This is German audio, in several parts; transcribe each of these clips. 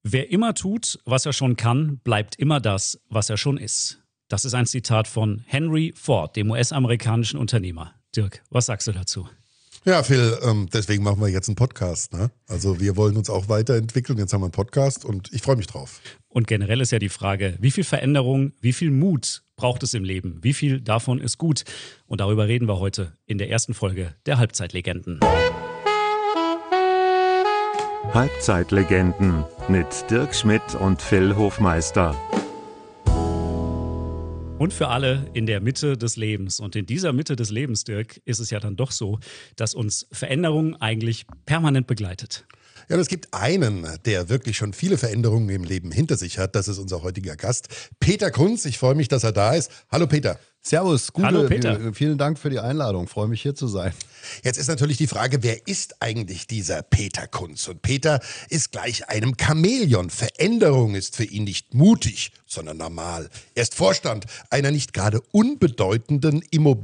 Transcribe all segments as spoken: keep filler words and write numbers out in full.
Wer immer tut, was er schon kann, bleibt immer das, was er schon ist. Das ist ein Zitat von Henry Ford, dem U S-amerikanischen Unternehmer. Dirk, was sagst du dazu? Ja, Phil, ähm, deswegen machen wir jetzt einen Podcast. Ne? Also wir wollen uns auch weiterentwickeln. Jetzt haben wir einen Podcast und ich freue mich drauf. Und generell ist ja die Frage, wie viel Veränderung, wie viel Mut braucht es im Leben? Wie viel davon ist gut? Und darüber reden wir heute in der ersten Folge der Halbzeitlegenden. Halbzeitlegenden mit Dirk Schmidt und Phil Hofmeister. Und für alle in der Mitte des Lebens. Und in dieser Mitte des Lebens, Dirk, ist es ja dann doch so, dass uns Veränderung eigentlich permanent begleitet. Ja, und es gibt einen, der wirklich schon viele Veränderungen im Leben hinter sich hat. Das ist unser heutiger Gast, Peter Kunz. Ich freue mich, dass er da ist. Hallo Peter. Servus, gute, Hallo Peter. Vielen Dank für die Einladung. Freue mich, hier zu sein. Jetzt ist natürlich die Frage, wer ist eigentlich dieser Peter Kunz? Und Peter ist gleich einem Chamäleon. Veränderung ist für ihn nicht mutig, sondern normal. Er ist Vorstand einer nicht gerade unbedeutenden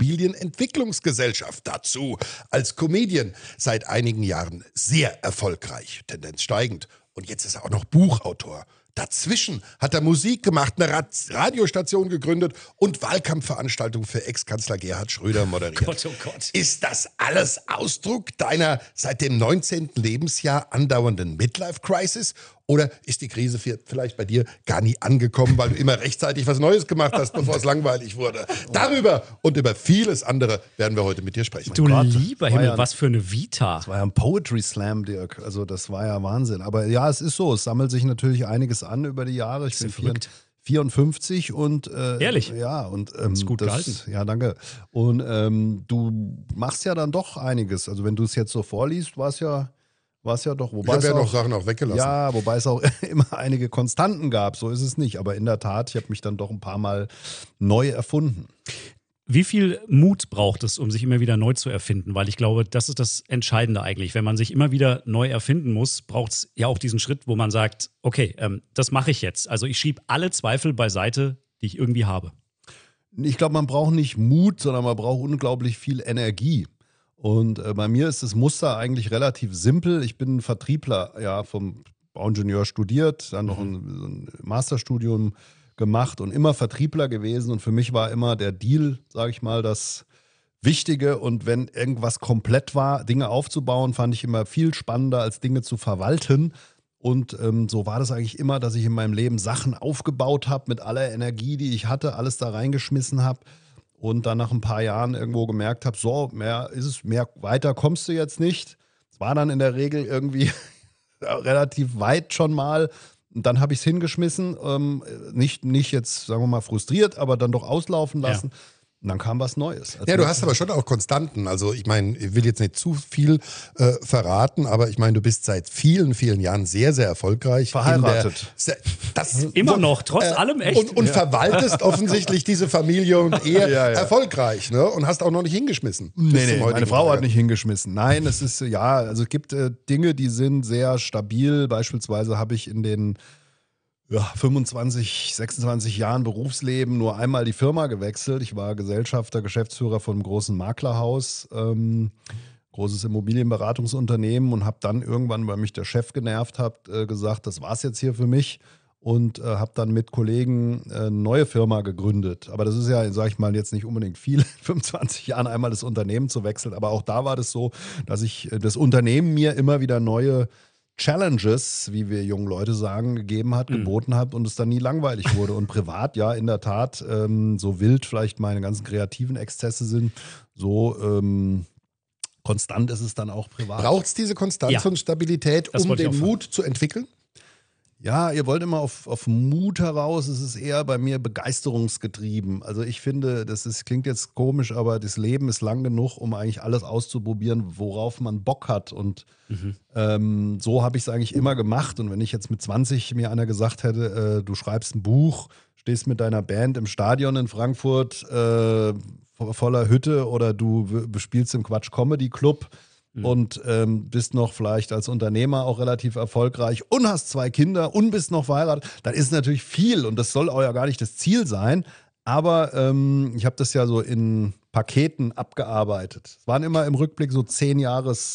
Immobilienentwicklungsgesellschaft. Dazu als Comedian seit einigen Jahren sehr erfolgreich, Tendenz steigend. Und jetzt ist er auch noch Buchautor. Dazwischen hat er Musik gemacht, eine Radiostation gegründet und Wahlkampfveranstaltungen für Ex-Kanzler Gerhard Schröder moderiert. Gott, oh Gott. Ist das alles Ausdruck deiner seit dem neunzehnten Lebensjahr andauernden Midlife-Crisis? Oder ist die Krise vielleicht bei dir gar nie angekommen, weil du immer rechtzeitig was Neues gemacht hast, bevor es langweilig wurde? Darüber und über vieles andere werden wir heute mit dir sprechen. Du Gott, lieber Himmel, ja, was für eine Vita. Das war ja ein Poetry Slam, Dirk. Also das war ja Wahnsinn. Aber ja, es ist so. Es sammelt sich natürlich einiges an über die Jahre. Ich bin verrückt. vierundfünfzig und äh, Ehrlich? Ja, und ähm, ist gut das, gehalten. Ja, danke. Und ähm, du machst ja dann doch einiges. Also wenn du es jetzt so vorliest, war es ja, war es ja doch. Wobei Ich habe es ja auch, noch Sachen auch weggelassen. Ja, wobei es auch immer einige Konstanten gab. So ist es nicht. Aber in der Tat, ich habe mich dann doch ein paar Mal neu erfunden. Wie viel Mut braucht es, um sich immer wieder neu zu erfinden? Weil ich glaube, das ist das Entscheidende eigentlich. Wenn man sich immer wieder neu erfinden muss, braucht es ja auch diesen Schritt, wo man sagt, okay, ähm, das mache ich jetzt. Also ich schiebe alle Zweifel beiseite, die ich irgendwie habe. Ich glaube, man braucht nicht Mut, sondern man braucht unglaublich viel Energie. Und äh, bei mir ist das Muster eigentlich relativ simpel. Ich bin ein Vertriebler, ja, vom Bauingenieur studiert, dann noch ein, ein Masterstudium gemacht und immer Vertriebler gewesen. Und für mich war immer der Deal, sage ich mal, das Wichtige. Und wenn irgendwas komplett war, Dinge aufzubauen, fand ich immer viel spannender, als Dinge zu verwalten. Und ähm, so war das eigentlich immer, dass ich in meinem Leben Sachen aufgebaut habe mit aller Energie, die ich hatte, alles da reingeschmissen habe. Und dann nach ein paar Jahren irgendwo gemerkt habe, so, mehr ist es, mehr weiter kommst du jetzt nicht. Es war dann in der Regel irgendwie relativ weit schon mal. Und dann habe ich es hingeschmissen, ähm, nicht, nicht jetzt, sagen wir mal, frustriert, aber dann doch auslaufen lassen. Ja. Und dann kam was Neues. Ja, du hast aber schon auch Konstanten. Also ich meine, ich will jetzt nicht zu viel äh, verraten, aber ich meine, du bist seit vielen, vielen Jahren sehr, sehr erfolgreich. Verheiratet. Der, das, Immer noch, trotz äh, allem echt. Und, und ja. verwaltest offensichtlich diese Familie und Ehe ja, ja. erfolgreich, ne? Und hast auch noch nicht hingeschmissen. Nee, nee, meine Frau Tage. hat nicht hingeschmissen. Nein, es ist, ja, also es gibt äh, Dinge, die sind sehr stabil. Beispielsweise habe ich in den Ja, fünfundzwanzig, sechsundzwanzig Jahren Berufsleben nur einmal die Firma gewechselt. Ich war Gesellschafter, Geschäftsführer von einem großen Maklerhaus, ähm, großes Immobilienberatungsunternehmen und habe dann irgendwann, weil mich der Chef genervt hat, äh, gesagt, das war's jetzt hier für mich und äh, habe dann mit Kollegen äh, eine neue Firma gegründet. Aber das ist ja, sage ich mal, jetzt nicht unbedingt viel, fünfundzwanzig Jahren einmal das Unternehmen zu wechseln. Aber auch da war das so, dass ich äh, das Unternehmen mir immer wieder neue Challenges, wie wir jungen Leute sagen, gegeben hat, mhm. geboten hat und es dann nie langweilig wurde. Und privat, ja, in der Tat, ähm, so wild vielleicht meine ganzen kreativen Exzesse sind, so ähm, konstant ist es dann auch privat. Braucht es diese Konstanz Ja. und Stabilität, Das um wollte ich den auch Mut zu entwickeln? Ja, ihr wollt immer auf, auf Mut heraus. Es ist eher bei mir begeisterungsgetrieben. Also ich finde, das ist, klingt jetzt komisch, aber das Leben ist lang genug, um eigentlich alles auszuprobieren, worauf man Bock hat. Und mhm. ähm, so habe ich es eigentlich immer gemacht. Und wenn ich jetzt mit zwanzig mir einer gesagt hätte, äh, du schreibst ein Buch, stehst mit deiner Band im Stadion in Frankfurt äh, voller Hütte oder du spielst im Quatsch Comedy Club, Mhm. und ähm, bist noch vielleicht als Unternehmer auch relativ erfolgreich und hast zwei Kinder und bist noch verheiratet, dann ist natürlich viel und das soll auch ja gar nicht das Ziel sein, aber ähm, ich habe das ja so in Paketen abgearbeitet. Es waren immer im Rückblick so zehn Jahres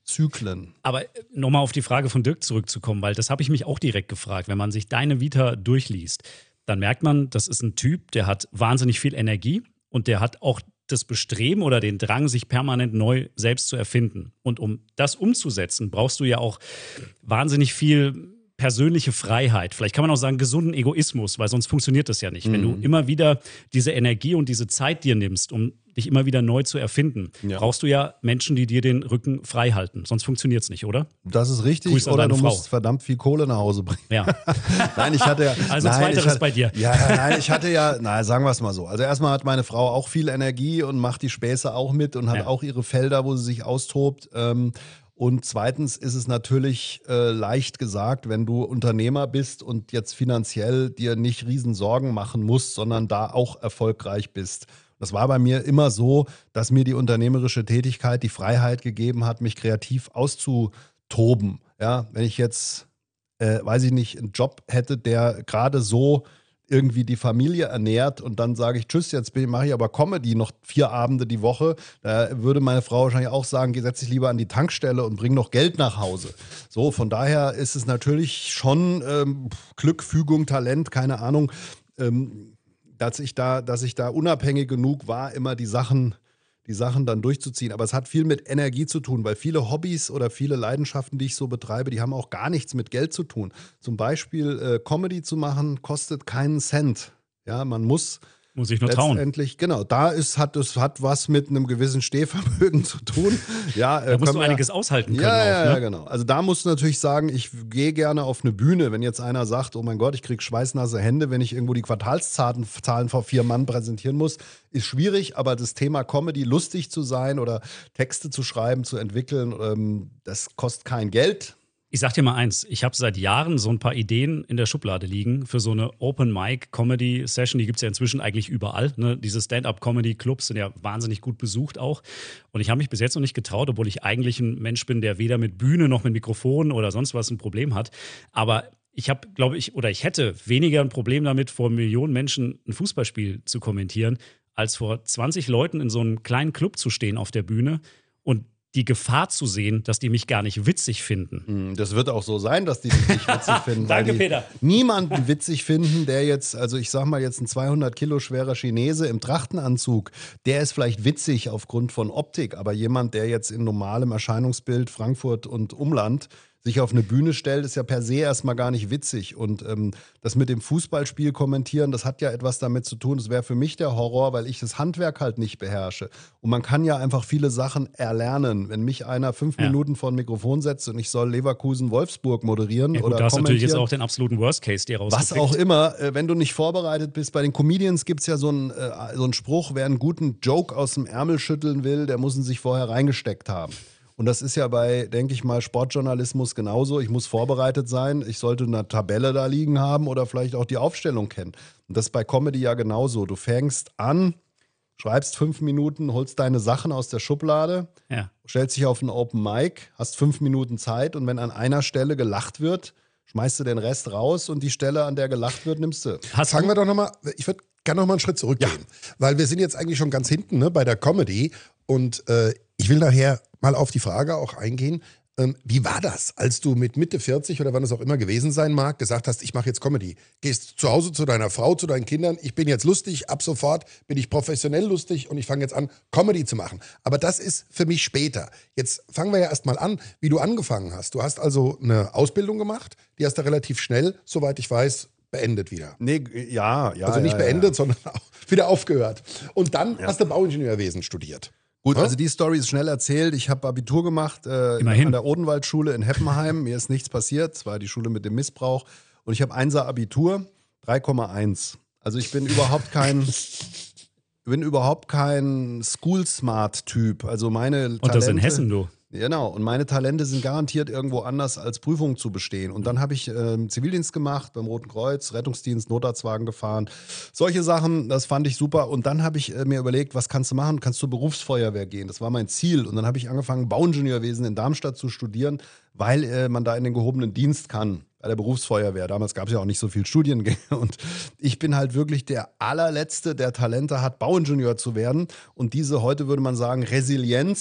Zyklen. Aber nochmal auf die Frage von Dirk zurückzukommen, weil das habe ich mich auch direkt gefragt. Wenn man sich deine Vita durchliest, dann merkt man, das ist ein Typ, der hat wahnsinnig viel Energie und der hat auch das Bestreben oder den Drang, sich permanent neu selbst zu erfinden. Und um das umzusetzen, brauchst du ja auch wahnsinnig viel persönliche Freiheit. Vielleicht kann man auch sagen, gesunden Egoismus, weil sonst funktioniert das ja nicht. Mhm. Wenn du immer wieder diese Energie und diese Zeit dir nimmst, um dich immer wieder neu zu erfinden, ja. brauchst du ja Menschen, die dir den Rücken frei halten. Sonst funktioniert es nicht, oder? Das ist richtig. Grüß an oder deine du Frau. musst verdammt viel Kohle nach Hause bringen. Ja. Nein, ich hatte ja. Also nein, zweiteres hatte, bei dir. Ja, nein, ich hatte ja, na, sagen wir es mal so. Also erstmal hat meine Frau auch viel Energie und macht die Späße auch mit und hat ja. auch ihre Felder, wo sie sich austobt. Ähm, Und zweitens ist es natürlich äh, leicht gesagt, wenn du Unternehmer bist und jetzt finanziell dir nicht riesen Sorgen machen musst, sondern da auch erfolgreich bist. Das war bei mir immer so, dass mir die unternehmerische Tätigkeit die Freiheit gegeben hat, mich kreativ auszutoben. Ja, wenn ich jetzt, äh, weiß ich nicht, einen Job hätte, der gerade so irgendwie die Familie ernährt und dann sage ich, tschüss, jetzt mache ich aber Comedy noch vier Abende die Woche, da würde meine Frau wahrscheinlich auch sagen, geh, setz dich lieber an die Tankstelle und bring noch Geld nach Hause. So, von daher ist es natürlich schon ähm, Glück, Fügung, Talent, keine Ahnung, ähm, dass ich da, dass ich da unabhängig genug war, immer die Sachen die Sachen dann durchzuziehen. Aber es hat viel mit Energie zu tun, weil viele Hobbys oder viele Leidenschaften, die ich so betreibe, die haben auch gar nichts mit Geld zu tun. Zum Beispiel äh, Comedy zu machen, kostet keinen Cent. Ja, man muss Muss ich nur trauen. Letztendlich, genau, da ist, hat es hat was mit einem gewissen Stehvermögen zu tun. Ja, da äh, musst du wir, einiges aushalten können. Ja, auch, ja, ne? ja, genau. Also da musst du natürlich sagen, ich gehe gerne auf eine Bühne, wenn jetzt einer sagt, oh mein Gott, ich kriege schweißnasse Hände, wenn ich irgendwo die Quartalszahlen Zahlen vor vier Mann präsentieren muss, ist schwierig, aber das Thema Comedy, lustig zu sein oder Texte zu schreiben, zu entwickeln, ähm, das kostet kein Geld. Ich sag dir mal eins, ich habe seit Jahren so ein paar Ideen in der Schublade liegen für so eine Open-Mic-Comedy-Session. Die gibt es ja inzwischen eigentlich überall. Ne? Diese Stand-Up-Comedy-Clubs sind ja wahnsinnig gut besucht auch. Und ich habe mich bis jetzt noch nicht getraut, obwohl ich eigentlich ein Mensch bin, der weder mit Bühne noch mit Mikrofon oder sonst was ein Problem hat. Aber ich habe, glaube ich, oder ich hätte weniger ein Problem damit, vor Millionen Menschen ein Fußballspiel zu kommentieren, als vor zwanzig Leuten in so einem kleinen Club zu stehen auf der Bühne und die Gefahr zu sehen, dass die mich gar nicht witzig finden. Das wird auch so sein, dass die dich nicht witzig finden. Danke, weil die Peter. Niemanden witzig finden, der jetzt, also ich sag mal jetzt ein zweihundert Kilo schwerer Chinese im Trachtenanzug, der ist vielleicht witzig aufgrund von Optik, aber jemand, der jetzt in normalem Erscheinungsbild Frankfurt und Umland sich auf eine Bühne stellt, ist ja per se erstmal gar nicht witzig. Und ähm, das mit dem Fußballspiel kommentieren, das hat ja etwas damit zu tun. Das wäre für mich der Horror, weil ich das Handwerk halt nicht beherrsche. Und man kann ja einfach viele Sachen erlernen. Wenn mich einer fünf Ja. Minuten vor ein Mikrofon setzt und ich soll Leverkusen-Wolfsburg moderieren Ja, gut, oder da hast du natürlich kommentieren, jetzt auch den absoluten Worst Case dir was rausgepickt. auch immer, äh, wenn du nicht vorbereitet bist. Bei den Comedians gibt es ja so einen äh, so einen Spruch, wer einen guten Joke aus dem Ärmel schütteln will, der muss ihn sich vorher reingesteckt haben. Und das ist ja bei, denke ich mal, Sportjournalismus genauso. Ich muss vorbereitet sein. Ich sollte eine Tabelle da liegen haben oder vielleicht auch die Aufstellung kennen. Und das ist bei Comedy ja genauso. Du fängst an, schreibst fünf Minuten, holst deine Sachen aus der Schublade, Ja. stellst dich auf ein Open Mic, hast fünf Minuten Zeit und wenn an einer Stelle gelacht wird, schmeißt du den Rest raus und die Stelle, an der gelacht wird, nimmst du. Hast Fangen du, wir doch nochmal, ich würde gerne nochmal einen Schritt zurückgehen, weil wir sind jetzt eigentlich schon ganz hinten, ne, bei der Comedy und äh, ich will nachher mal auf die Frage auch eingehen, ähm, wie war das, als du mit Mitte vierzig oder wann es auch immer gewesen sein mag, gesagt hast, ich mache jetzt Comedy. Gehst zu Hause zu deiner Frau, zu deinen Kindern, ich bin jetzt lustig, ab sofort bin ich professionell lustig und ich fange jetzt an, Comedy zu machen. Aber das ist für mich später. Jetzt fangen wir ja erstmal an, wie du angefangen hast. Du hast also eine Ausbildung gemacht, die hast du relativ schnell, soweit ich weiß, beendet wieder. Nee, ja, ja. Also nicht ja, beendet, ja. sondern wieder aufgehört. Und dann hast du Bauingenieurwesen studiert. Gut, Ja? also die Story ist schnell erzählt. Ich habe Abitur gemacht äh, Immerhin. an der Odenwaldschule in Heppenheim. Mir ist nichts passiert. Es war die Schule mit dem Missbrauch. Und ich habe Einser Abitur, drei Komma eins. Also ich bin überhaupt kein, bin überhaupt kein School-Smart-Typ. Also meine Talente, und das in Hessen, du. Genau, und meine Talente sind garantiert irgendwo anders als Prüfungen zu bestehen. Und dann habe ich ähm, Zivildienst gemacht beim Roten Kreuz, Rettungsdienst, Notarztwagen gefahren. Solche Sachen, das fand ich super. Und dann habe ich äh, mir überlegt, was kannst du machen? Kannst du zur Berufsfeuerwehr gehen? Das war mein Ziel. Und dann habe ich angefangen, Bauingenieurwesen in Darmstadt zu studieren, weil äh, man da in den gehobenen Dienst kann. Bei der Berufsfeuerwehr. Damals gab es ja auch nicht so viel Studiengänge. Und ich bin halt wirklich der allerletzte, der Talente hat, Bauingenieur zu werden. Und diese, heute würde man sagen, Resilienz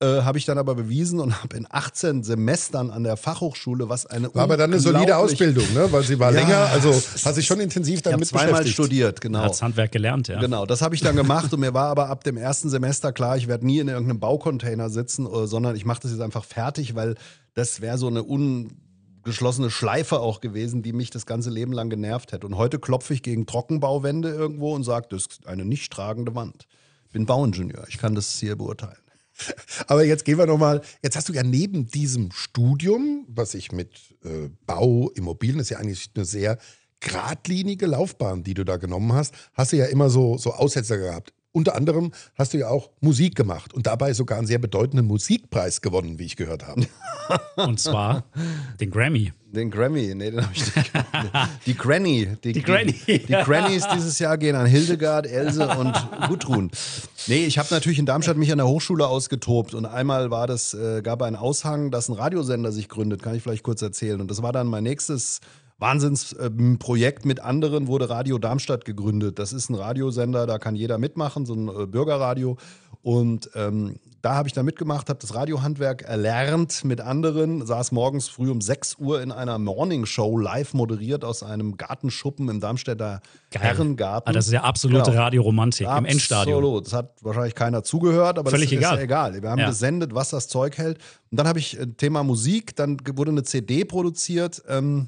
Äh, habe ich dann aber bewiesen und habe in achtzehn Semestern an der Fachhochschule, was eine War aber dann eine solide Ausbildung, ne? Weil sie war Ja. länger, also hast dich schon intensiv Ich damit habe zweimal beschäftigt. studiert, genau. Hat's Handwerk gelernt, ja. Genau, das habe ich dann gemacht und mir war aber ab dem ersten Semester klar, ich werde nie in irgendeinem Baucontainer sitzen, äh, sondern ich mache das jetzt einfach fertig, weil das wäre so eine ungeschlossene Schleife auch gewesen, die mich das ganze Leben lang genervt hätte. Und heute klopfe ich gegen Trockenbauwände irgendwo und sage, das ist eine nicht tragende Wand. Ich bin Bauingenieur, ich kann das hier beurteilen. Aber jetzt gehen wir nochmal, jetzt hast du ja neben diesem Studium, was sich mit äh, Bau, Immobilien, das ist ja eigentlich eine sehr geradlinige Laufbahn, die du da genommen hast, hast du ja immer so, so Aussetzer gehabt. Unter anderem hast du ja auch Musik gemacht und dabei sogar einen sehr bedeutenden Musikpreis gewonnen, wie ich gehört habe. Und zwar den Grammy. Den Grammy, nee, den habe ich nicht gewonnen. Die Granny. Die, Die Granny, Die, die Grannys dieses Jahr gehen an Hildegard, Else und Gudrun. Nee, ich habe natürlich in Darmstadt mich an der Hochschule ausgetobt und einmal war das, äh, gab einen Aushang, dass ein Radiosender sich gründet, kann ich vielleicht kurz erzählen. Und das war dann mein nächstes Wahnsinnsprojekt mit anderen, wurde Radio Darmstadt gegründet. Das ist ein Radiosender, da kann jeder mitmachen, so ein äh, Bürgerradio. Und ähm, da habe ich dann mitgemacht, habe das Radiohandwerk erlernt mit anderen, saß morgens früh um sechs Uhr in einer Morningshow live moderiert aus einem Gartenschuppen im Darmstädter Herrengarten. Ah, das ist ja absolute Genau. Radioromantik im Endstadion. Absolut. Das hat wahrscheinlich keiner zugehört, aber Völlig das egal. ist ja egal. Wir haben Ja. gesendet, was das Zeug hält. Und dann habe ich äh, Thema Musik, dann wurde eine C D produziert, ähm,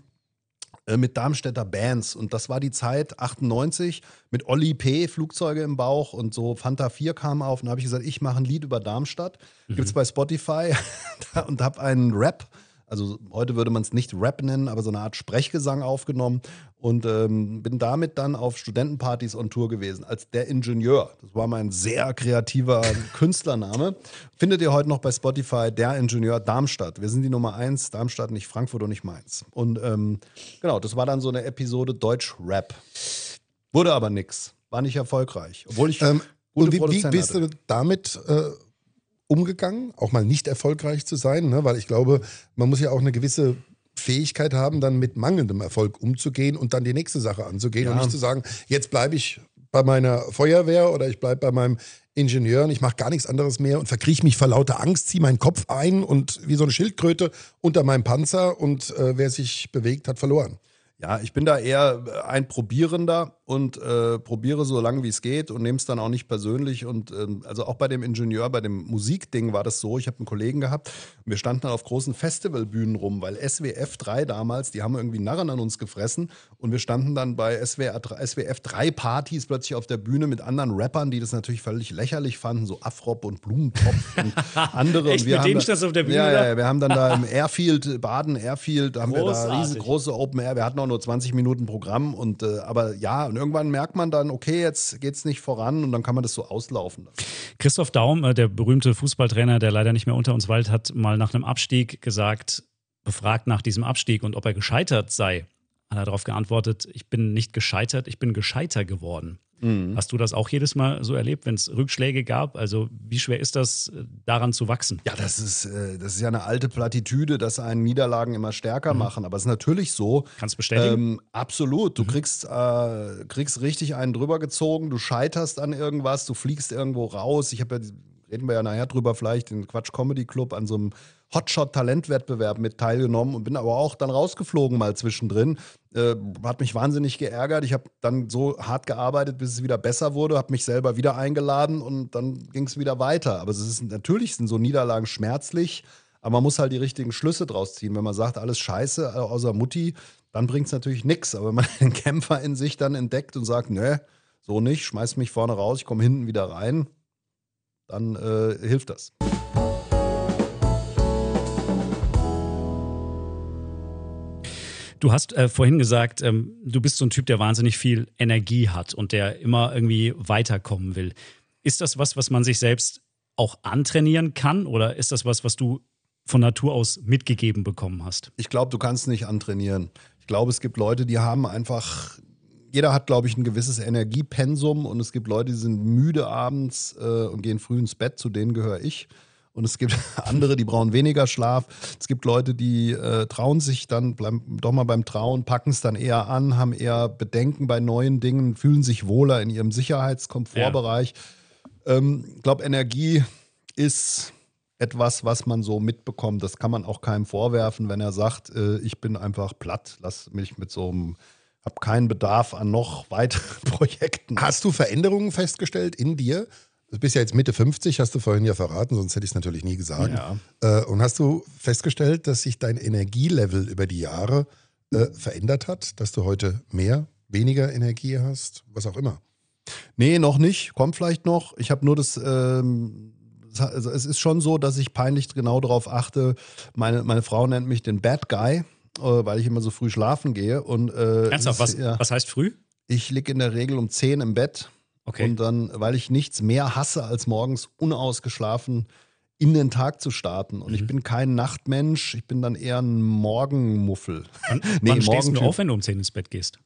mit Darmstädter Bands. Und das war die Zeit achtundneunzig mit Olli P., Flugzeuge im Bauch und so Fanta vier kam auf. Und da habe ich gesagt, ich mache ein Lied über Darmstadt. Mhm. Gibt es bei Spotify und habe einen Rap, also heute würde man es nicht Rap nennen, aber so eine Art Sprechgesang aufgenommen und ähm, bin damit dann auf Studentenpartys on Tour gewesen, als der Ingenieur. Das war mein sehr kreativer Künstlername. Findet ihr heute noch bei Spotify, der Ingenieur Darmstadt. Wir sind die Nummer eins, Darmstadt, nicht Frankfurt und nicht Mainz. Und ähm, genau, das war dann so eine Episode Deutsch-Rap. Wurde aber nix, war nicht erfolgreich, obwohl ich Ähm, gute und wie, wie Produzenten bist hatte. du damit äh, umgegangen, auch mal nicht erfolgreich zu sein? Ne? Weil ich glaube, man muss ja auch eine gewisse Fähigkeit haben, dann mit mangelndem Erfolg umzugehen und dann die nächste Sache anzugehen Ja. und nicht zu sagen, jetzt bleibe ich bei meiner Feuerwehr oder ich bleibe bei meinem Ingenieur und ich mache gar nichts anderes mehr und verkrieche mich vor lauter Angst, ziehe meinen Kopf ein und wie so eine Schildkröte unter meinem Panzer und äh, wer sich bewegt, hat verloren. Ja, ich bin da eher ein Probierender und äh, probiere so lange wie es geht und nehme es dann auch nicht persönlich. Und ähm, also auch bei dem Ingenieur, bei dem Musikding war das so, ich habe einen Kollegen gehabt und wir standen dann auf großen Festivalbühnen rum, weil S W F drei damals, die haben irgendwie Narren an uns gefressen und wir standen dann bei S W F drei Partys plötzlich auf der Bühne mit anderen Rappern, die das natürlich völlig lächerlich fanden, so Afrop und Blumentopf und andere. Echt? Und wir Mit haben denen da- standst du auf der Bühne Ja, da? ja, wir haben dann da im Airfield, Baden Airfield, da haben wir da Großartig. riesengroße Open Air, wir hatten auch nur zwanzig Minuten Programm und äh, aber ja, und irgendwann merkt man dann, okay, jetzt geht's nicht voran und dann kann man das so auslaufen lassen. Christoph Daum, äh, der berühmte Fußballtrainer, der leider nicht mehr unter uns weilt, hat mal nach einem Abstieg gesagt, befragt nach diesem Abstieg und ob er gescheitert sei, hat er darauf geantwortet, ich bin nicht gescheitert, ich bin gescheiter geworden. Hast du das auch jedes Mal so erlebt, wenn es Rückschläge gab? Also wie schwer ist das, äh, daran zu wachsen? Ja, das ist, äh, das ist ja eine alte Plattitüde, dass einen Niederlagen immer stärker machen. Aber es ist natürlich so. Kannst du bestätigen? Ähm, absolut. Du kriegst, äh, kriegst richtig einen drüber gezogen, du scheiterst an irgendwas, du fliegst irgendwo raus. Ich habe ja, reden wir ja nachher drüber, vielleicht den Quatsch Comedy Club an so einem Hotshot-Talentwettbewerb mit teilgenommen und bin aber auch dann rausgeflogen mal zwischendrin. Äh, hat mich wahnsinnig geärgert. Ich habe dann so hart gearbeitet, bis es wieder besser wurde, habe mich selber wieder eingeladen und dann ging es wieder weiter. Aber es ist natürlich sind so Niederlagen schmerzlich, aber man muss halt die richtigen Schlüsse draus ziehen. Wenn man sagt, alles scheiße, äh, außer Mutti, dann bringt es natürlich nichts. Aber wenn man den Kämpfer in sich dann entdeckt und sagt, nö, so nicht, schmeiß mich vorne raus, ich komme hinten wieder rein, dann äh, hilft das. Du hast äh, vorhin gesagt, ähm, du bist so ein Typ, der wahnsinnig viel Energie hat und der immer irgendwie weiterkommen will. Ist das was, was man sich selbst auch antrainieren kann oder ist das was, was du von Natur aus mitgegeben bekommen hast? Ich glaube, du kannst nicht antrainieren. Ich glaube, es gibt Leute, die haben einfach, jeder hat, glaube ich, ein gewisses Energiepensum und es gibt Leute, die sind müde abends äh, und gehen früh ins Bett, zu denen gehöre ich. Und es gibt andere, die brauchen weniger Schlaf. Es gibt Leute, die äh, trauen sich dann, bleiben doch mal beim Trauen, packen es dann eher an, haben eher Bedenken bei neuen Dingen, fühlen sich wohler in ihrem Sicherheitskomfortbereich. Ähm, ich glaube, Energie ist etwas, was man so mitbekommt. Das kann man auch keinem vorwerfen, wenn er sagt, äh, ich bin einfach platt, lass mich mit so einem, habe keinen Bedarf an noch weiteren Projekten. Hast du Veränderungen festgestellt in dir? Du bist ja jetzt Mitte fünfzig, hast du vorhin ja verraten, sonst hätte ich es natürlich nie gesagt. Ja. Äh, und hast du festgestellt, dass sich dein Energielevel über die Jahre äh, verändert hat? Dass du heute mehr, weniger Energie hast? Was auch immer. Nee, noch nicht. Kommt vielleicht noch. Ich habe nur das, ähm, also es ist schon so, dass ich peinlich genau darauf achte. Meine, meine Frau nennt mich den Bad Guy, äh, weil ich immer so früh schlafen gehe. Und, äh, Ernsthaft, was, ist, ja, was heißt früh? ich liege in der Regel um zehn im Bett. Okay. Und dann, weil ich nichts mehr hasse, als morgens unausgeschlafen in den Tag zu starten. Und Mhm. ich bin kein Nachtmensch, ich bin dann eher ein Morgenmuffel. Wann, Nee, wann stehst du Morgentyp. auf, wenn du um zehn ins Bett gehst?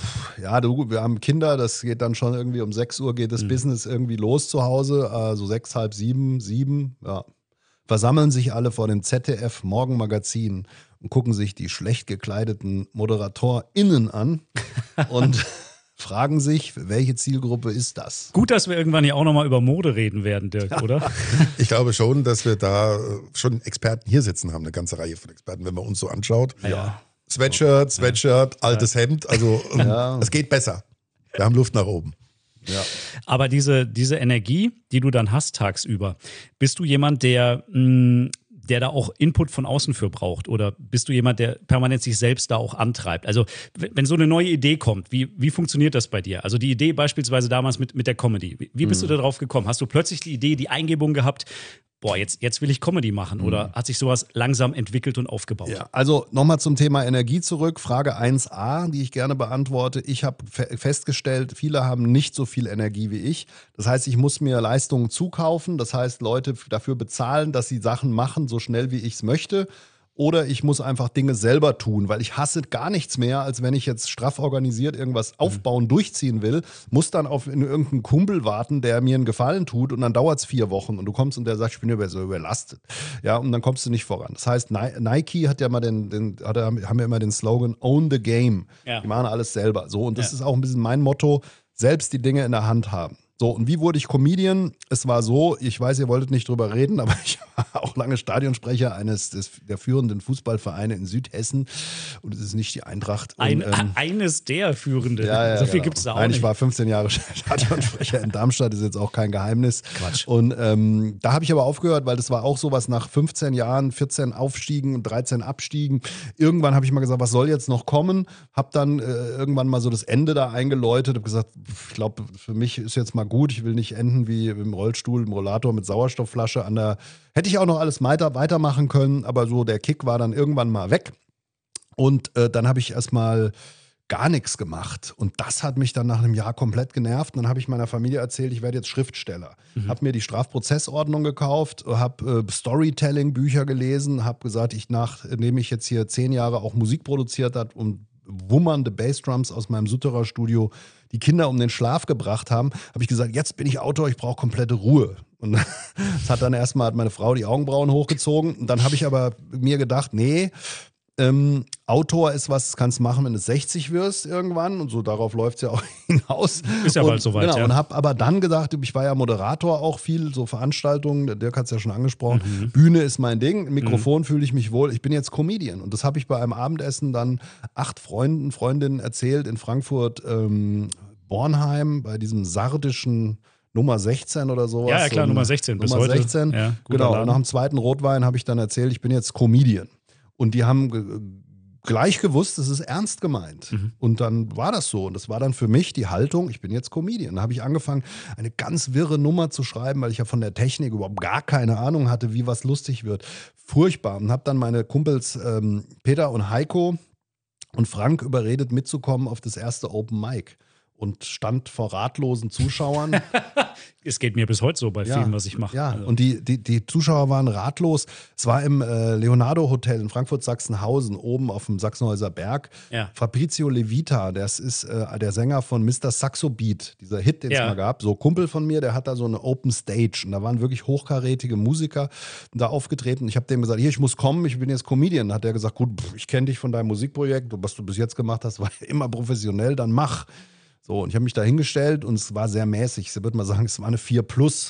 Ja, du, wir haben Kinder, das geht dann schon irgendwie um sechs Uhr geht das Mhm. Business irgendwie los zu Hause, also sechs, halb sieben, sieben, ja. Versammeln sich alle vor dem Z D F Morgenmagazin und gucken sich die schlecht gekleideten ModeratorInnen an und fragen sich, welche Zielgruppe ist das? Gut, dass wir irgendwann hier auch nochmal über Mode reden werden, Dirk, oder? Ich glaube schon, dass wir da äh, schon Experten hier sitzen haben, eine ganze Reihe von Experten, wenn man uns so anschaut. Ja. Sweatshirt, Sweatshirt, altes Hemd, also ähm, Ja. es geht besser. Wir haben Luft nach oben. Ja. Aber diese, diese Energie, die du dann hast tagsüber, bist du jemand, der, mh, der da auch Input von außen für braucht? Oder bist du jemand, der permanent sich selbst da auch antreibt? Also w- wenn so eine neue Idee kommt, wie, wie funktioniert das bei dir? Also die Idee beispielsweise damals mit, mit der Comedy. Wie, wie bist du da drauf gekommen? Hast du plötzlich die Idee, die Eingebung gehabt, boah, jetzt, jetzt will ich Comedy machen? Oder hat sich sowas langsam entwickelt und aufgebaut? Ja, also nochmal zum Thema Energie zurück. Frage eins a, die ich gerne beantworte. Ich habe fe- festgestellt, viele haben nicht so viel Energie wie ich. Das heißt, ich muss mir Leistungen zukaufen. Das heißt, Leute f- dafür bezahlen, dass sie Sachen machen, so schnell wie ich es möchte. Oder ich muss einfach Dinge selber tun, weil ich hasse gar nichts mehr, als wenn ich jetzt straff organisiert irgendwas aufbauen, durchziehen will, muss dann auf in irgendeinen Kumpel warten, der mir einen Gefallen tut und dann dauert es vier Wochen und du kommst und der sagt, ich bin über so überlastet. Ja, und dann kommst du nicht voran. Das heißt, Ni- Nike hat ja mal den, den hat, ja- haben ja immer den Slogan Own the Game. Ja. Die machen alles selber. So, und das Ja. ist auch ein bisschen mein Motto, selbst die Dinge in der Hand haben. So, und wie wurde ich Comedian? Es war so, ich weiß, ihr wolltet nicht drüber reden, aber ich war auch lange Stadionsprecher eines des, der führenden Fußballvereine in Südhessen. Und es ist nicht die Eintracht. Und, Ein, ähm, eines der Führenden. ja, ja, so viel genau. gibt es da auch Nein, nicht. ich war fünfzehn Jahre Stadionsprecher in Darmstadt, ist jetzt auch kein Geheimnis. Quatsch. Und ähm, da habe ich aber aufgehört, weil das war auch sowas nach fünfzehn Jahren, vierzehn Aufstiegen und dreizehn Abstiegen. Irgendwann habe ich mal gesagt, was soll jetzt noch kommen? Habe dann äh, irgendwann mal so das Ende da eingeläutet, habe gesagt, ich glaube, für mich ist jetzt mal gut, ich will nicht enden wie im Rollstuhl, im Rollator mit Sauerstoffflasche an der, hätte ich auch noch alles weiter, weitermachen können, aber so der Kick war dann irgendwann mal weg. Und äh, dann habe ich erstmal gar nichts gemacht. Und das hat mich dann nach einem Jahr komplett genervt. Und dann habe ich meiner Familie erzählt, ich werde jetzt Schriftsteller. Mhm. Habe mir die Strafprozessordnung gekauft, habe äh, Storytelling-Bücher gelesen, habe gesagt, ich nachdem ich jetzt hier zehn Jahre auch Musik produziert habe und wummernde Bassdrums aus meinem Sutterer-Studio die Kinder um den Schlaf gebracht haben, habe ich gesagt, jetzt bin ich Autor, ich brauche komplette Ruhe. Und das hat dann erstmal hat meine Frau die Augenbrauen hochgezogen. Und dann habe ich aber mir gedacht, nee, Ähm, Autor ist was, das kannst du machen, wenn du sechzig wirst irgendwann und so, darauf läuft es ja auch hinaus. Ist ja und, bald soweit, Genau, ja. und habe aber dann gedacht, ich war ja Moderator auch viel, so Veranstaltungen, der Dirk hat es ja schon angesprochen, Mhm. Bühne ist mein Ding, Mikrofon fühle ich mich wohl, ich bin jetzt Comedian und das habe ich bei einem Abendessen dann acht Freunden, Freundinnen erzählt in Frankfurt, ähm, Bornheim, bei diesem sardischen Nummer sechzehn oder sowas. Ja, ja, klar, So Nummer eine- sechzehn bis Nummer heute. sechzehn, Ja, guter genau. Laden. Und nach dem zweiten Rotwein habe ich dann erzählt, ich bin jetzt Comedian. Und die haben ge gleich gewusst, das ist ernst gemeint. Mhm. Und dann war das so. Und das war dann für mich die Haltung, ich bin jetzt Comedian. Da habe ich angefangen, eine ganz wirre Nummer zu schreiben, weil ich ja von der Technik überhaupt gar keine Ahnung hatte, wie was lustig wird. Furchtbar. Und habe dann meine Kumpels ähm, Peter und Heiko und Frank überredet, mitzukommen auf das erste Open Mic. Und stand vor ratlosen Zuschauern. Es geht mir bis heute so bei Ja, Filmen, was ich mache. Ja, Also. und die, die, die Zuschauer waren ratlos. Es war im äh, Leonardo Hotel in Frankfurt-Sachsenhausen, oben auf dem Sachsenhäuser Berg. Ja. Fabrizio Levita, das ist äh, der Sänger von Mister Saxo Beat, dieser Hit, den es Ja. mal gab. So Kumpel von mir, der hat da so eine Open Stage und da waren wirklich hochkarätige Musiker da aufgetreten. Ich habe dem gesagt, hier, ich muss kommen, ich bin jetzt Comedian. Da hat er gesagt, gut, pff, ich kenne dich von deinem Musikprojekt, was du bis jetzt gemacht hast, war immer professionell, dann mach. So, und ich habe mich da hingestellt und es war sehr mäßig. Ich würde mal sagen, es war eine vier plus.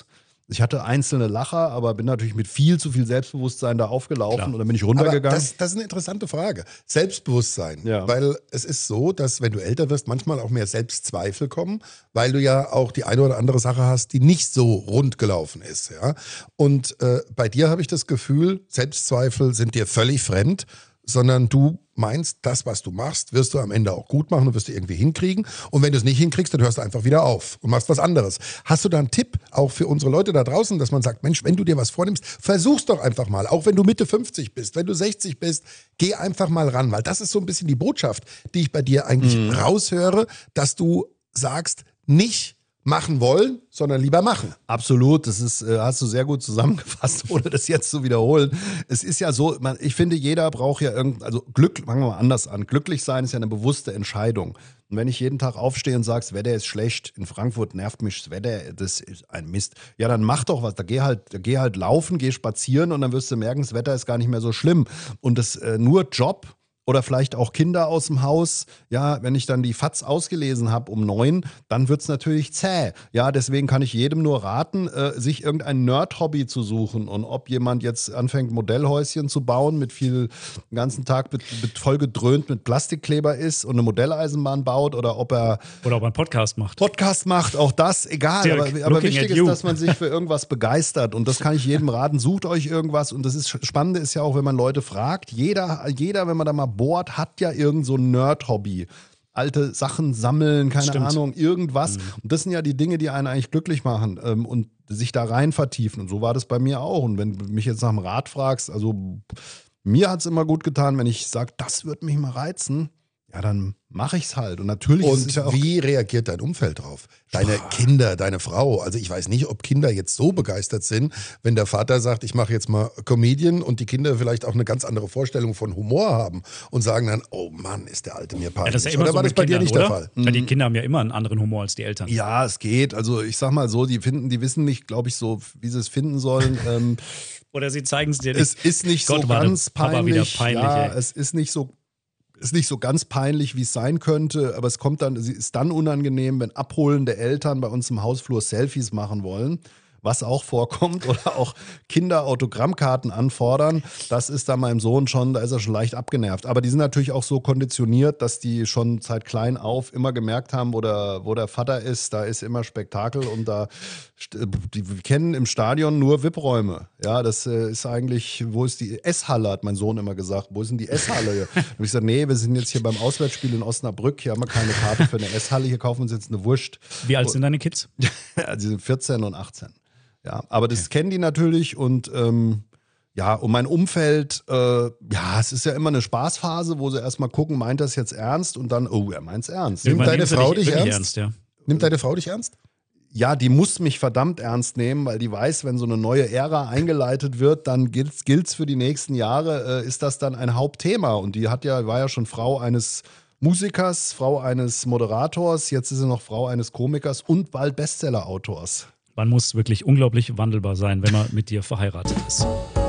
Ich hatte einzelne Lacher, aber bin natürlich mit viel zu viel Selbstbewusstsein da aufgelaufen Klar. und dann bin ich runtergegangen. Aber das, das ist eine interessante Frage. Selbstbewusstsein. Ja. Weil es ist so, dass wenn du älter wirst, manchmal auch mehr Selbstzweifel kommen, weil du ja auch die eine oder andere Sache hast, die nicht so rund gelaufen ist. Ja? Und äh, bei dir habe ich das Gefühl, Selbstzweifel sind dir völlig fremd, sondern du meinst, das, was du machst, wirst du am Ende auch gut machen und wirst du irgendwie hinkriegen. Und wenn du es nicht hinkriegst, dann hörst du einfach wieder auf und machst was anderes. Hast du da einen Tipp auch für unsere Leute da draußen, dass man sagt, Mensch, wenn du dir was vornimmst, versuch's doch einfach mal. Auch wenn du Mitte fünfzig bist, wenn du sechzig bist, geh einfach mal ran. Weil das ist so ein bisschen die Botschaft, die ich bei dir eigentlich mhm. raushöre, dass du sagst, nicht machen wollen, sondern lieber machen. Absolut, das ist, äh, hast du sehr gut zusammengefasst, ohne das jetzt zu wiederholen. Es ist ja so, man, ich finde, jeder braucht ja irgend, also Glück, fangen wir mal anders an. Glücklich sein ist ja eine bewusste Entscheidung. Und wenn ich jeden Tag aufstehe und sage, das Wetter ist schlecht, in Frankfurt nervt mich das Wetter, das ist ein Mist. Ja, dann mach doch was, da geh halt, da geh halt laufen, geh spazieren und dann wirst du merken, das Wetter ist gar nicht mehr so schlimm. Und das äh, nur Job oder vielleicht auch Kinder aus dem Haus. Ja, wenn ich dann die F A Z ausgelesen habe um neun, dann wird es natürlich zäh. Ja, deswegen kann ich jedem nur raten, äh, sich irgendein Nerd-Hobby zu suchen. Und ob jemand jetzt anfängt, Modellhäuschen zu bauen, mit viel, den ganzen Tag mit, mit voll gedröhnt mit Plastikkleber ist und eine Modelleisenbahn baut oder ob er Oder ob er einen Podcast macht. Podcast macht, auch das, egal. Dirk, aber aber looking wichtig at you. ist, dass man sich für irgendwas begeistert. Und das kann ich jedem raten. Sucht euch irgendwas. Und das ist Spannende ist ja auch, wenn man Leute fragt. Jeder, jeder, wenn man da mal bohrt, hat ja irgend so ein Nerd-Hobby. Alte Sachen sammeln, keine Stimmt. Ahnung, irgendwas. Mhm. Und das sind ja die Dinge, die einen eigentlich glücklich machen ähm, und sich da rein vertiefen. Und so war das bei mir auch. Und wenn du mich jetzt nach dem Rat fragst, also mir hat es immer gut getan, wenn ich sage, das wird mich mal reizen, ja, dann mache ich es halt. Und natürlich ist es Und ja auch wie reagiert dein Umfeld drauf? Deine Kinder, deine Frau. Also ich weiß nicht, ob Kinder jetzt so begeistert sind, wenn der Vater sagt, ich mache jetzt mal Comedian und die Kinder vielleicht auch eine ganz andere Vorstellung von Humor haben und sagen dann, oh Mann, ist der Alte mir peinlich. Ja, das ist ja immer Oder so war das mit bei dir Kindern, nicht oder? der Fall? Weil die Kinder haben ja immer einen anderen Humor als die Eltern. Ja, es geht. Also ich sag mal so, die finden, die wissen nicht, glaube ich, so, wie sie es finden sollen. ähm, Oder sie zeigen es dir nicht. es ist nicht Gott, so war der ganz Papa peinlich. wieder peinlich, ja, ey. es ist nicht so, ist nicht so ganz peinlich, wie es sein könnte, aber es kommt dann, es ist dann unangenehm, wenn abholende Eltern bei uns im Hausflur Selfies machen wollen. Was auch vorkommt, oder auch Kinder Autogrammkarten anfordern, das ist dann meinem Sohn schon, da ist er schon leicht abgenervt. Aber die sind natürlich auch so konditioniert, dass die schon seit klein auf immer gemerkt haben, wo der, wo der Vater ist, da ist immer Spektakel und da, die kennen im Stadion nur V I P-Räume. Ja, das ist eigentlich, wo ist die Esshalle, hat mein Sohn immer gesagt, wo ist denn die Esshalle? Da habe ich gesagt, nee, wir sind jetzt hier beim Auswärtsspiel in Osnabrück, hier haben wir keine Karte für eine Esshalle, hier kaufen wir uns jetzt eine Wurst. Wie alt sind deine Kids? Ja, die sind vierzehn und achtzehn. Ja, aber das okay. kennen die natürlich und ähm, ja, und mein Umfeld, äh, ja, es ist ja immer eine Spaßphase, wo sie erstmal gucken, meint das jetzt ernst und dann, oh, er meint es ernst. Nimmt deine Frau dich ernst? ernst ja. Nimmt deine Frau dich ernst? Ja, die muss mich verdammt ernst nehmen, weil die weiß, wenn so eine neue Ära eingeleitet wird, dann gilt's, gilt's für die nächsten Jahre, äh, ist das dann ein Hauptthema. Und die hat ja, war ja schon Frau eines Musikers, Frau eines Moderators, jetzt ist sie noch Frau eines Komikers und bald Bestseller-Autors. Man muss wirklich unglaublich wandelbar sein, wenn man mit dir verheiratet ist.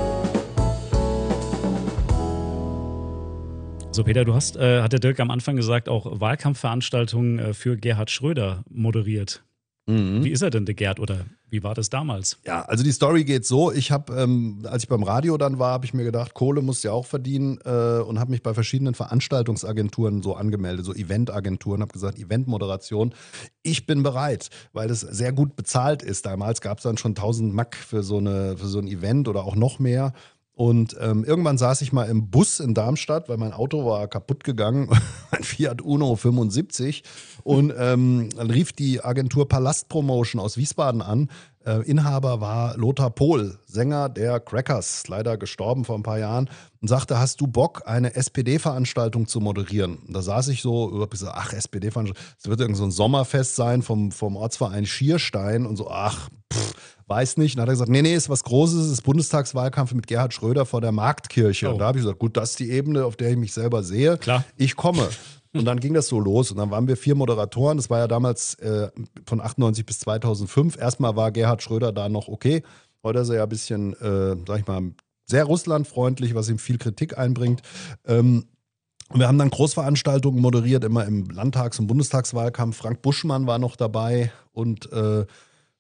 So, Peter, du hast, äh, hat der Dirk am Anfang gesagt, auch Wahlkampfveranstaltungen äh, für Gerhard Schröder moderiert. Mhm. Wie ist er denn, der Gerd, oder wie war das damals? Ja, also die Story geht so, ich habe, ähm, als ich beim Radio dann war, habe ich mir gedacht, Kohle musst du ja auch verdienen äh, und habe mich bei verschiedenen Veranstaltungsagenturen so angemeldet, so Eventagenturen, habe gesagt, Eventmoderation, ich bin bereit, weil es sehr gut bezahlt ist. Damals gab es dann schon tausend Mark für so, eine, für so ein Event oder auch noch mehr. Und ähm, irgendwann saß ich mal im Bus in Darmstadt, weil mein Auto war kaputt gegangen, ein Fiat Uno fünfundsiebzig. Und ähm, dann rief die Agentur Palast Promotion aus Wiesbaden an. Äh, Inhaber war Lothar Pohl, Sänger der Crackers, leider gestorben vor ein paar Jahren, und sagte, hast du Bock, eine S P D-Veranstaltung zu moderieren? Und da saß ich so, über gesagt, ach, S P D-Veranstaltung, das wird irgend so ein Sommerfest sein vom, vom Ortsverein Schierstein und so, ach, pff, weiß nicht. Und dann hat er gesagt, nee, nee, ist was Großes, ist Bundestagswahlkampf mit Gerhard Schröder vor der Marktkirche. Oh. Und da habe ich gesagt, gut, das ist die Ebene, auf der ich mich selber sehe. Klar. Ich komme. Und dann ging das so los und dann waren wir vier Moderatoren. Das war ja damals äh, von achtundneunzig bis zweitausendfünf. Erstmal war Gerhard Schröder da noch okay. Heute ist er ja ein bisschen, äh, sag ich mal, sehr russlandfreundlich, was ihm viel Kritik einbringt. Ähm, und wir haben dann Großveranstaltungen moderiert, immer im Landtags- und Bundestagswahlkampf. Frank Buschmann war noch dabei und äh,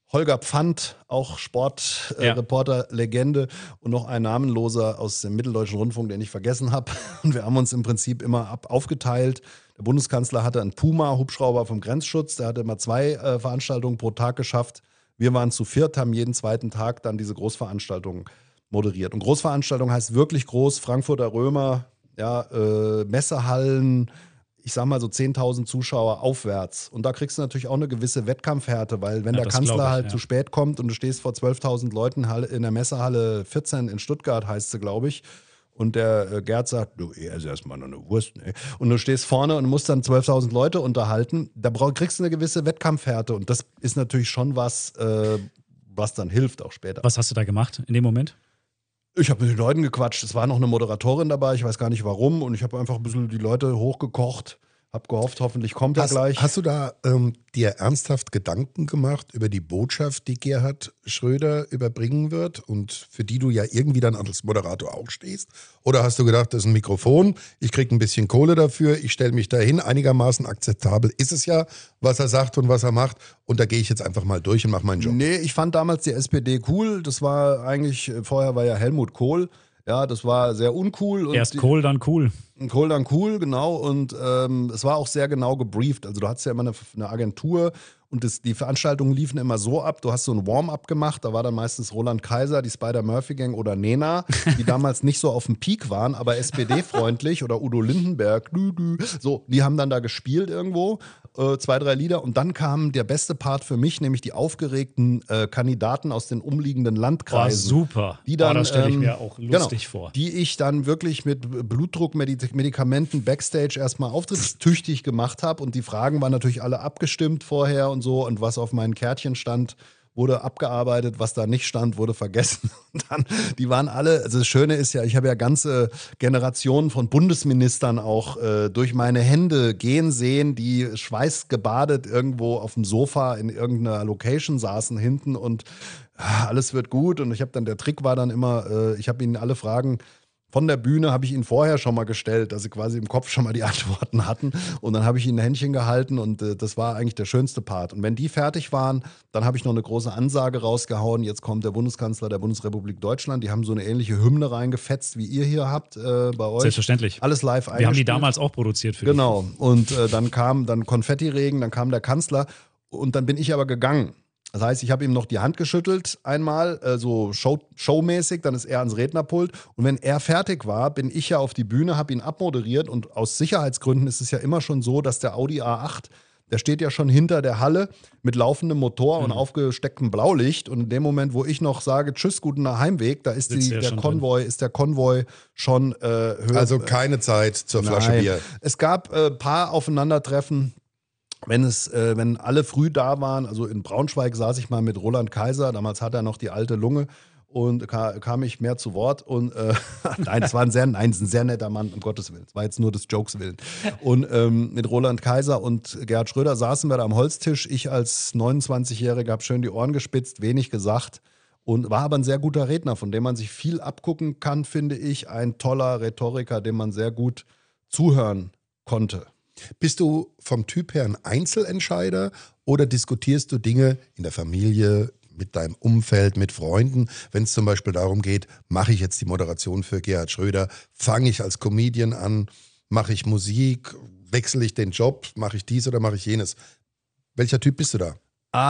Holger Pfand, auch Sportreporter, äh, Legende und noch ein Namenloser aus dem Mitteldeutschen Rundfunk, den ich vergessen habe. Und wir haben uns im Prinzip immer ab aufgeteilt. Der Bundeskanzler hatte einen Puma-Hubschrauber vom Grenzschutz, der hatte immer zwei äh, Veranstaltungen pro Tag geschafft. Wir waren zu viert, haben jeden zweiten Tag dann diese Großveranstaltungen moderiert. Und Großveranstaltung heißt wirklich groß, Frankfurter Römer, ja, äh, Messehallen, ich sag mal so zehntausend Zuschauer aufwärts. Und da kriegst du natürlich auch eine gewisse Wettkampfhäre, weil wenn Ja, der das Kanzler glaub ich, halt ja. zu spät kommt und du stehst vor zwölftausend Leuten in der Messehalle vierzehn in Stuttgart, heißt sie, glaube ich, und der äh, Gerd sagt, du, ess erstmal noch eine Wurst. Ne? Und du stehst vorne und musst dann zwölftausend Leute unterhalten, da brauch, kriegst du eine gewisse Wettkampfhärte. Und das ist natürlich schon was, äh, was dann hilft auch später. Was hast du da gemacht in dem Moment? Ich habe mit den Leuten gequatscht. Es war noch eine Moderatorin dabei, ich weiß gar nicht warum. Und ich habe einfach ein bisschen die Leute hochgekocht. Hab gehofft, hoffentlich kommt er Hast, gleich. hast du da ähm, dir ernsthaft Gedanken gemacht über die Botschaft, die Gerhard Schröder überbringen wird und für die du ja irgendwie dann als Moderator auch stehst? Oder hast du gedacht, das ist ein Mikrofon, ich kriege ein bisschen Kohle dafür, ich stelle mich dahin, einigermaßen akzeptabel ist es ja, was er sagt und was er macht und da gehe ich jetzt einfach mal durch und mache meinen Job? Nee, ich fand damals die S P D cool. Das war eigentlich, vorher war ja Helmut Kohl. Ja, das war sehr uncool. Und Erst die- Kohl, dann cool. Kohl dann cool, genau. Und ähm, es war auch sehr genau gebrieft. Also du hattest ja immer eine, eine Agentur und das, die Veranstaltungen liefen immer so ab. Du hast so ein Warm-up gemacht. Da war dann meistens Roland Kaiser, die Spider-Murphy-Gang oder Nena, die damals nicht so auf dem Peak waren, aber S P D-freundlich oder Udo Lindenberg. Dü, dü. So, die haben dann da gespielt irgendwo. Äh, zwei, drei Lieder. Und dann kam der beste Part für mich, nämlich die aufgeregten äh, Kandidaten aus den umliegenden War Landkreisen. super. Die dann, oh, das stelle ich ähm, mir auch lustig genau, vor. Die ich dann wirklich mit Blutdruckmedikamenten Backstage erstmal auftrittstüchtig gemacht habe. Und die Fragen waren natürlich alle abgestimmt vorher und so. Und was auf meinen Kärtchen stand, wurde abgearbeitet. Was da nicht stand, wurde vergessen. Und dann, die waren alle, also das Schöne ist ja, ich habe ja ganze Generationen von Bundesministern auch äh, durch meine Hände gehen sehen, die schweißgebadet irgendwo auf dem Sofa in irgendeiner Location saßen hinten und ah, alles wird gut. Und ich habe dann, der Trick war dann immer, äh, ich habe ihnen alle Fragen von der Bühne habe ich ihnen vorher schon mal gestellt, dass sie quasi im Kopf schon mal die Antworten hatten. Und dann habe ich ihnen ein Händchen gehalten und äh, das war eigentlich der schönste Part. Und wenn die fertig waren, dann habe ich noch eine große Ansage rausgehauen. Jetzt kommt der Bundeskanzler der Bundesrepublik Deutschland. Die haben so eine ähnliche Hymne reingefetzt, wie ihr hier habt äh, bei euch. Selbstverständlich. Alles live Wir haben die eingespielt. damals auch produziert für Genau. Und äh, dann kam dann Konfettiregen, dann kam der Kanzler und dann bin ich aber gegangen. Das heißt, ich habe ihm noch die Hand geschüttelt einmal, äh, so show, showmäßig, dann ist er ans Rednerpult. Und wenn er fertig war, bin ich ja auf die Bühne, habe ihn abmoderiert. Und aus Sicherheitsgründen ist es ja immer schon so, dass der Audi A acht, der steht ja schon hinter der Halle mit laufendem Motor Mhm. und aufgestecktem Blaulicht. Und in dem Moment, wo ich noch sage, tschüss, guten Heimweg, da ist, Sitzt die, er der schon Konvoi, ist der Konvoi schon äh, höher. Also keine Zeit zur Flasche Nein. Bier. Es gab ein äh, paar Aufeinandertreffen. Wenn es, äh, wenn alle früh da waren, also in Braunschweig saß ich mal mit Roland Kaiser, damals hat er noch die alte Lunge und ka kam ich mehr zu Wort und äh, nein, es war ein sehr, nein, es ist ein sehr netter Mann, um Gottes Willen. Es war jetzt nur des Jokes willen. Und ähm, mit Roland Kaiser und Gerhard Schröder saßen wir da am Holztisch. Ich als neunundzwanzigjähriger habe schön die Ohren gespitzt, wenig gesagt und war aber ein sehr guter Redner, von dem man sich viel abgucken kann, finde ich. Ein toller Rhetoriker, dem man sehr gut zuhören konnte. Bist du vom Typ her ein Einzelentscheider oder diskutierst du Dinge in der Familie, mit deinem Umfeld, mit Freunden, wenn es zum Beispiel darum geht, mache ich jetzt die Moderation für Gerhard Schröder, fange ich als Comedian an, mache ich Musik, wechsle ich den Job, mache ich dies oder mache ich jenes? Welcher Typ bist du da?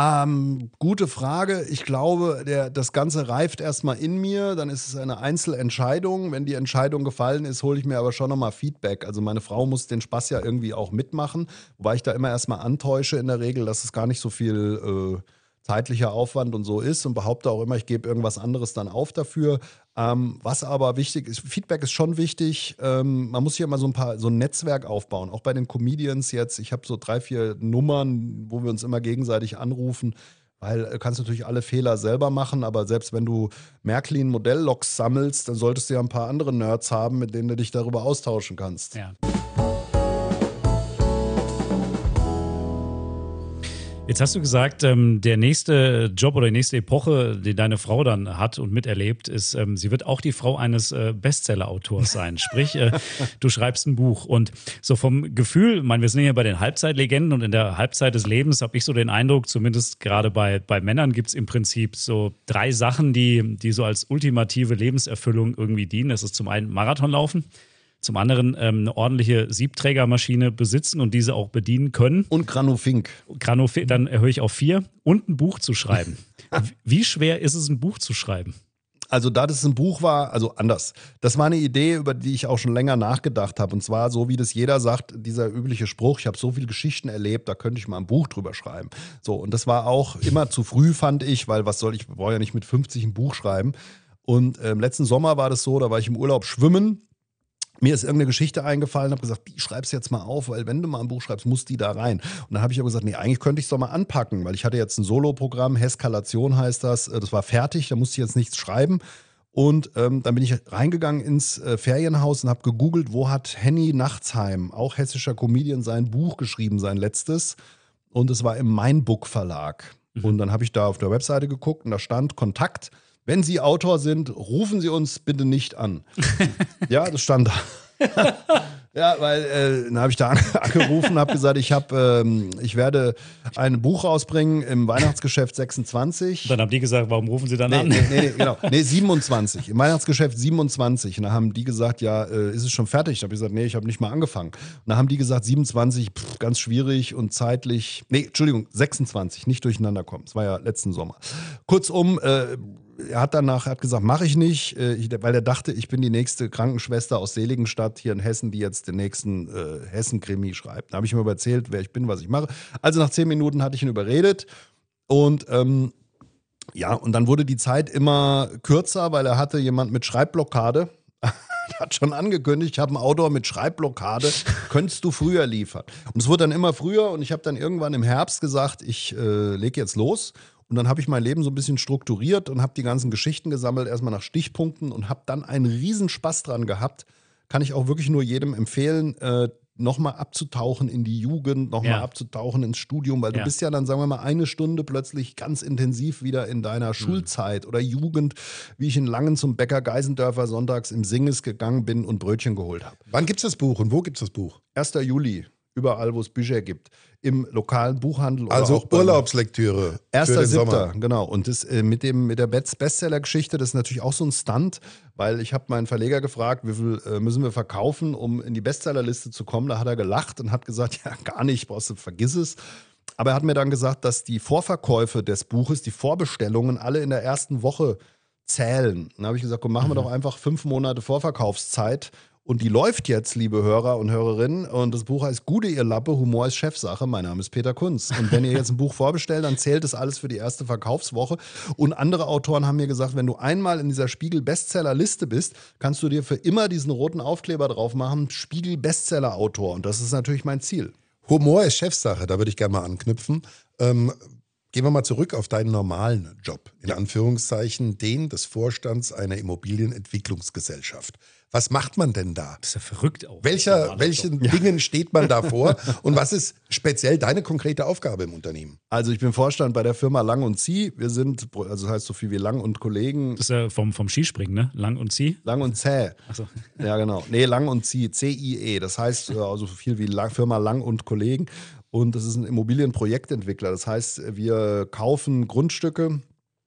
Ähm, gute Frage. Ich glaube, der, das Ganze reift erstmal in mir, dann ist es eine Einzelentscheidung. Wenn die Entscheidung gefallen ist, hole ich mir aber schon nochmal Feedback. Also meine Frau muss den Spaß ja irgendwie auch mitmachen, wobei ich da immer erstmal antäusche in der Regel, dass es gar nicht so viel äh, zeitlicher Aufwand und so ist und behaupte auch immer, ich gebe irgendwas anderes dann auf dafür. Ähm, was aber wichtig ist, Feedback ist schon wichtig. Ähm, man muss hier immer so ein paar, so ein Netzwerk aufbauen, auch bei den Comedians jetzt. Ich habe so drei, vier Nummern, wo wir uns immer gegenseitig anrufen, weil du kannst natürlich alle Fehler selber machen, aber selbst wenn du Märklin-Modellloks sammelst, dann solltest du ja ein paar andere Nerds haben, mit denen du dich darüber austauschen kannst. Ja. Jetzt hast du gesagt, ähm, der nächste Job oder die nächste Epoche, die deine Frau dann hat und miterlebt, ist, ähm, sie wird auch die Frau eines äh, Bestseller-Autors sein. Sprich, äh, du schreibst ein Buch. Und so vom Gefühl, ich meine, wir sind ja bei den Halbzeitlegenden und in der Halbzeit des Lebens habe ich so den Eindruck, zumindest gerade bei, bei Männern gibt es im Prinzip so drei Sachen, die, die so als ultimative Lebenserfüllung irgendwie dienen. Das ist zum einen Marathonlaufen. Zum anderen ähm, eine ordentliche Siebträgermaschine besitzen und diese auch bedienen können. Und Granofink. Granofink, dann erhöhe ich auf vier. Und ein Buch zu schreiben. Wie schwer ist es, ein Buch zu schreiben? Also da das ein Buch war, also anders. Das war eine Idee, über die ich auch schon länger nachgedacht habe. Und zwar so, wie das jeder sagt, dieser übliche Spruch, ich habe so viele Geschichten erlebt, da könnte ich mal ein Buch drüber schreiben. So, und das war auch immer zu früh, fand ich, weil was soll ich, ich brauche ja nicht mit fünfzig ein Buch schreiben. Und äh, letzten Sommer war das so, da war ich im Urlaub schwimmen. Mir ist irgendeine Geschichte eingefallen, habe gesagt, die schreib's jetzt mal auf, weil wenn du mal ein Buch schreibst, muss die da rein. Und dann habe ich aber gesagt, nee, eigentlich könnte ich es doch mal anpacken, weil ich hatte jetzt ein Soloprogramm, Heskalation heißt das, das war fertig, da musste ich jetzt nichts schreiben. Und ähm, dann bin ich reingegangen ins äh, Ferienhaus und habe gegoogelt, wo hat Henny Nachtsheim, auch hessischer Comedian, sein Buch geschrieben, sein letztes. Und es war im Meinbook Verlag. Mhm. Und dann habe ich da auf der Webseite geguckt und da stand Kontakt. Wenn Sie Autor sind, rufen Sie uns bitte nicht an. Ja, das stand da. Ja, weil äh, dann habe ich da angerufen und habe gesagt, ich, hab, ähm, ich werde ein Buch rausbringen im Weihnachtsgeschäft sechsundzwanzig. Dann haben die gesagt, warum rufen Sie dann nee, an? Nee, nee, genau. Nee, siebenundzwanzig. Im Weihnachtsgeschäft siebenundzwanzig. Und dann haben die gesagt, ja, äh, ist es schon fertig? Dann habe ich gesagt, nee, ich habe nicht mal angefangen. Und dann haben die gesagt, siebenundzwanzig, pff, ganz schwierig und zeitlich. Nee, Entschuldigung, sechsundzwanzig, nicht durcheinander kommen. Das war ja letzten Sommer. Kurzum, äh, er hat danach hat gesagt, mache ich nicht, äh, ich, weil er dachte, ich bin die nächste Krankenschwester aus Seligenstadt hier in Hessen, die jetzt den nächsten äh, Hessen-Krimi schreibt. Da habe ich ihm aber erzählt, wer ich bin, was ich mache. Also nach zehn Minuten hatte ich ihn überredet und ähm, ja, und dann wurde die Zeit immer kürzer, weil er hatte jemand mit Schreibblockade. Hat schon angekündigt, ich habe einen Autor mit Schreibblockade, könntest du früher liefern? Und es wurde dann immer früher und ich habe dann irgendwann im Herbst gesagt, ich äh, lege jetzt los. Und dann habe ich mein Leben so ein bisschen strukturiert und habe die ganzen Geschichten gesammelt, erstmal nach Stichpunkten und habe dann einen Riesenspaß dran gehabt. Kann ich auch wirklich nur jedem empfehlen, äh, nochmal abzutauchen in die Jugend, nochmal Ja. abzutauchen ins Studium, weil du Ja. bist ja dann, sagen wir mal, eine Stunde plötzlich ganz intensiv wieder in deiner mhm. Schulzeit oder Jugend, wie ich in Langen zum Bäcker Geisendörfer sonntags im Singes gegangen bin und Brötchen geholt habe. Wann gibt's das Buch und wo gibt's das Buch? erster Juli. Überall, wo es Bücher gibt. Im lokalen Buchhandel. Oder Also auch beim Urlaubslektüre für erster den Sommer. Siebter, genau. Und das äh, mit, dem, mit der Best- Bestseller-Geschichte, das ist natürlich auch so ein Stunt, weil ich habe meinen Verleger gefragt, wie viel äh, müssen wir verkaufen, um in die Bestsellerliste zu kommen. Da hat er gelacht und hat gesagt, ja, gar nicht, brauchst du, vergiss es. Aber er hat mir dann gesagt, dass die Vorverkäufe des Buches, die Vorbestellungen alle in der ersten Woche zählen. Dann habe ich gesagt, komm, machen wir Mhm. doch einfach fünf Monate Vorverkaufszeit. Und die läuft jetzt, liebe Hörer und Hörerinnen. Und das Buch heißt Gude, ihr Lappe, Humor ist Chefsache. Mein Name ist Peter Kunz. Und wenn ihr jetzt ein Buch vorbestellt, dann zählt das alles für die erste Verkaufswoche. Und andere Autoren haben mir gesagt, wenn du einmal in dieser Spiegel-Bestseller-Liste bist, kannst du dir für immer diesen roten Aufkleber drauf machen, Spiegel-Bestseller-Autor. Und das ist natürlich mein Ziel. Humor ist Chefsache, da würde ich gerne mal anknüpfen. Ähm, gehen wir mal zurück auf deinen normalen Job, in Anführungszeichen, den des Vorstands einer Immobilienentwicklungsgesellschaft. Was macht man denn da? Das ist ja verrückt auch. Welcher, welchen Dingen steht man da vor und was ist speziell deine konkrete Aufgabe im Unternehmen? Also ich bin Vorstand bei der Firma Lang und Zieh. Wir sind, also das heißt so viel wie Lang und Kollegen. Das ist ja vom, vom Skispringen, ne? Lang und Zieh. Lang und Zäh. Ach so. Ja, genau. Nee, Lang und Zieh, C I E. Das heißt äh, also so viel wie Lang, Firma Lang und Kollegen. Und das ist ein Immobilienprojektentwickler. Das heißt, wir kaufen Grundstücke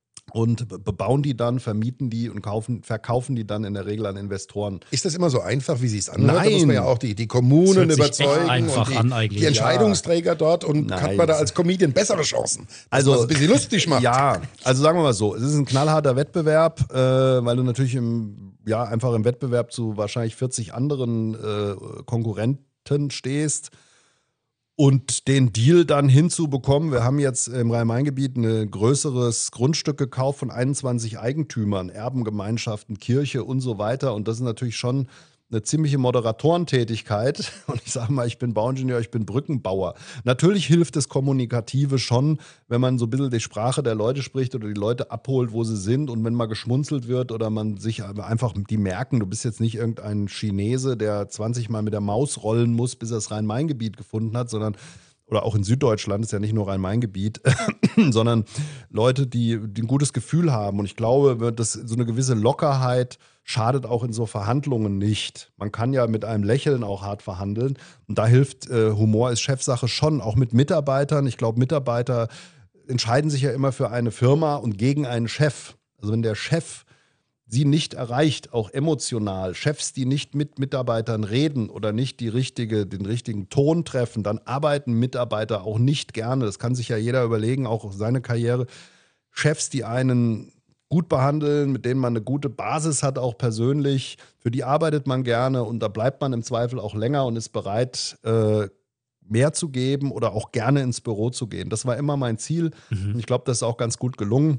und be- bebauen die dann, vermieten die und kaufen, verkaufen die dann in der Regel an Investoren. Ist das immer so einfach, wie sie es anhört? Da Nein. muss man ja auch die, die Kommunen Das hört sich echt überzeugen einfach und die, an eigentlich. die Entscheidungsträger dort und Nein. hat man da als Comedian bessere Chancen, dass Also- man es ein bisschen lustig macht. Ja, also sagen wir mal so, es ist ein knallharter Wettbewerb, äh, weil du natürlich im, ja, einfach im Wettbewerb zu wahrscheinlich vierzig anderen äh, Konkurrenten stehst. Und den Deal dann hinzubekommen, wir haben jetzt im Rhein-Main-Gebiet ein größeres Grundstück gekauft von einundzwanzig Eigentümern, Erbengemeinschaften, Kirche und so weiter. Und das ist natürlich schon eine ziemliche Moderatorentätigkeit. Und ich sage mal, ich bin Bauingenieur, ich bin Brückenbauer. Natürlich hilft das Kommunikative schon, wenn man so ein bisschen die Sprache der Leute spricht oder die Leute abholt, wo sie sind. Und wenn mal geschmunzelt wird oder man sich einfach, die merken, du bist jetzt nicht irgendein Chinese, der zwanzig Mal mit der Maus rollen muss, bis er das Rhein-Main-Gebiet gefunden hat, sondern oder auch in Süddeutschland, ist ja nicht nur Rhein-Main-Gebiet, sondern Leute, die, die ein gutes Gefühl haben. Und ich glaube, dass so eine gewisse Lockerheit schadet auch in so Verhandlungen nicht. Man kann ja mit einem Lächeln auch hart verhandeln. Und da hilft äh, Humor ist Chefsache schon, auch mit Mitarbeitern. Ich glaube, Mitarbeiter entscheiden sich ja immer für eine Firma und gegen einen Chef. Also wenn der Chef sie nicht erreicht, auch emotional, Chefs, die nicht mit Mitarbeitern reden oder nicht die richtige, den richtigen Ton treffen, dann arbeiten Mitarbeiter auch nicht gerne. Das kann sich ja jeder überlegen, auch seine Karriere. Chefs, die einen gut behandeln, mit denen man eine gute Basis hat, auch persönlich, für die arbeitet man gerne und da bleibt man im Zweifel auch länger und ist bereit, äh, mehr zu geben oder auch gerne ins Büro zu gehen. Das war immer mein Ziel Mhm. und ich glaube, das ist auch ganz gut gelungen.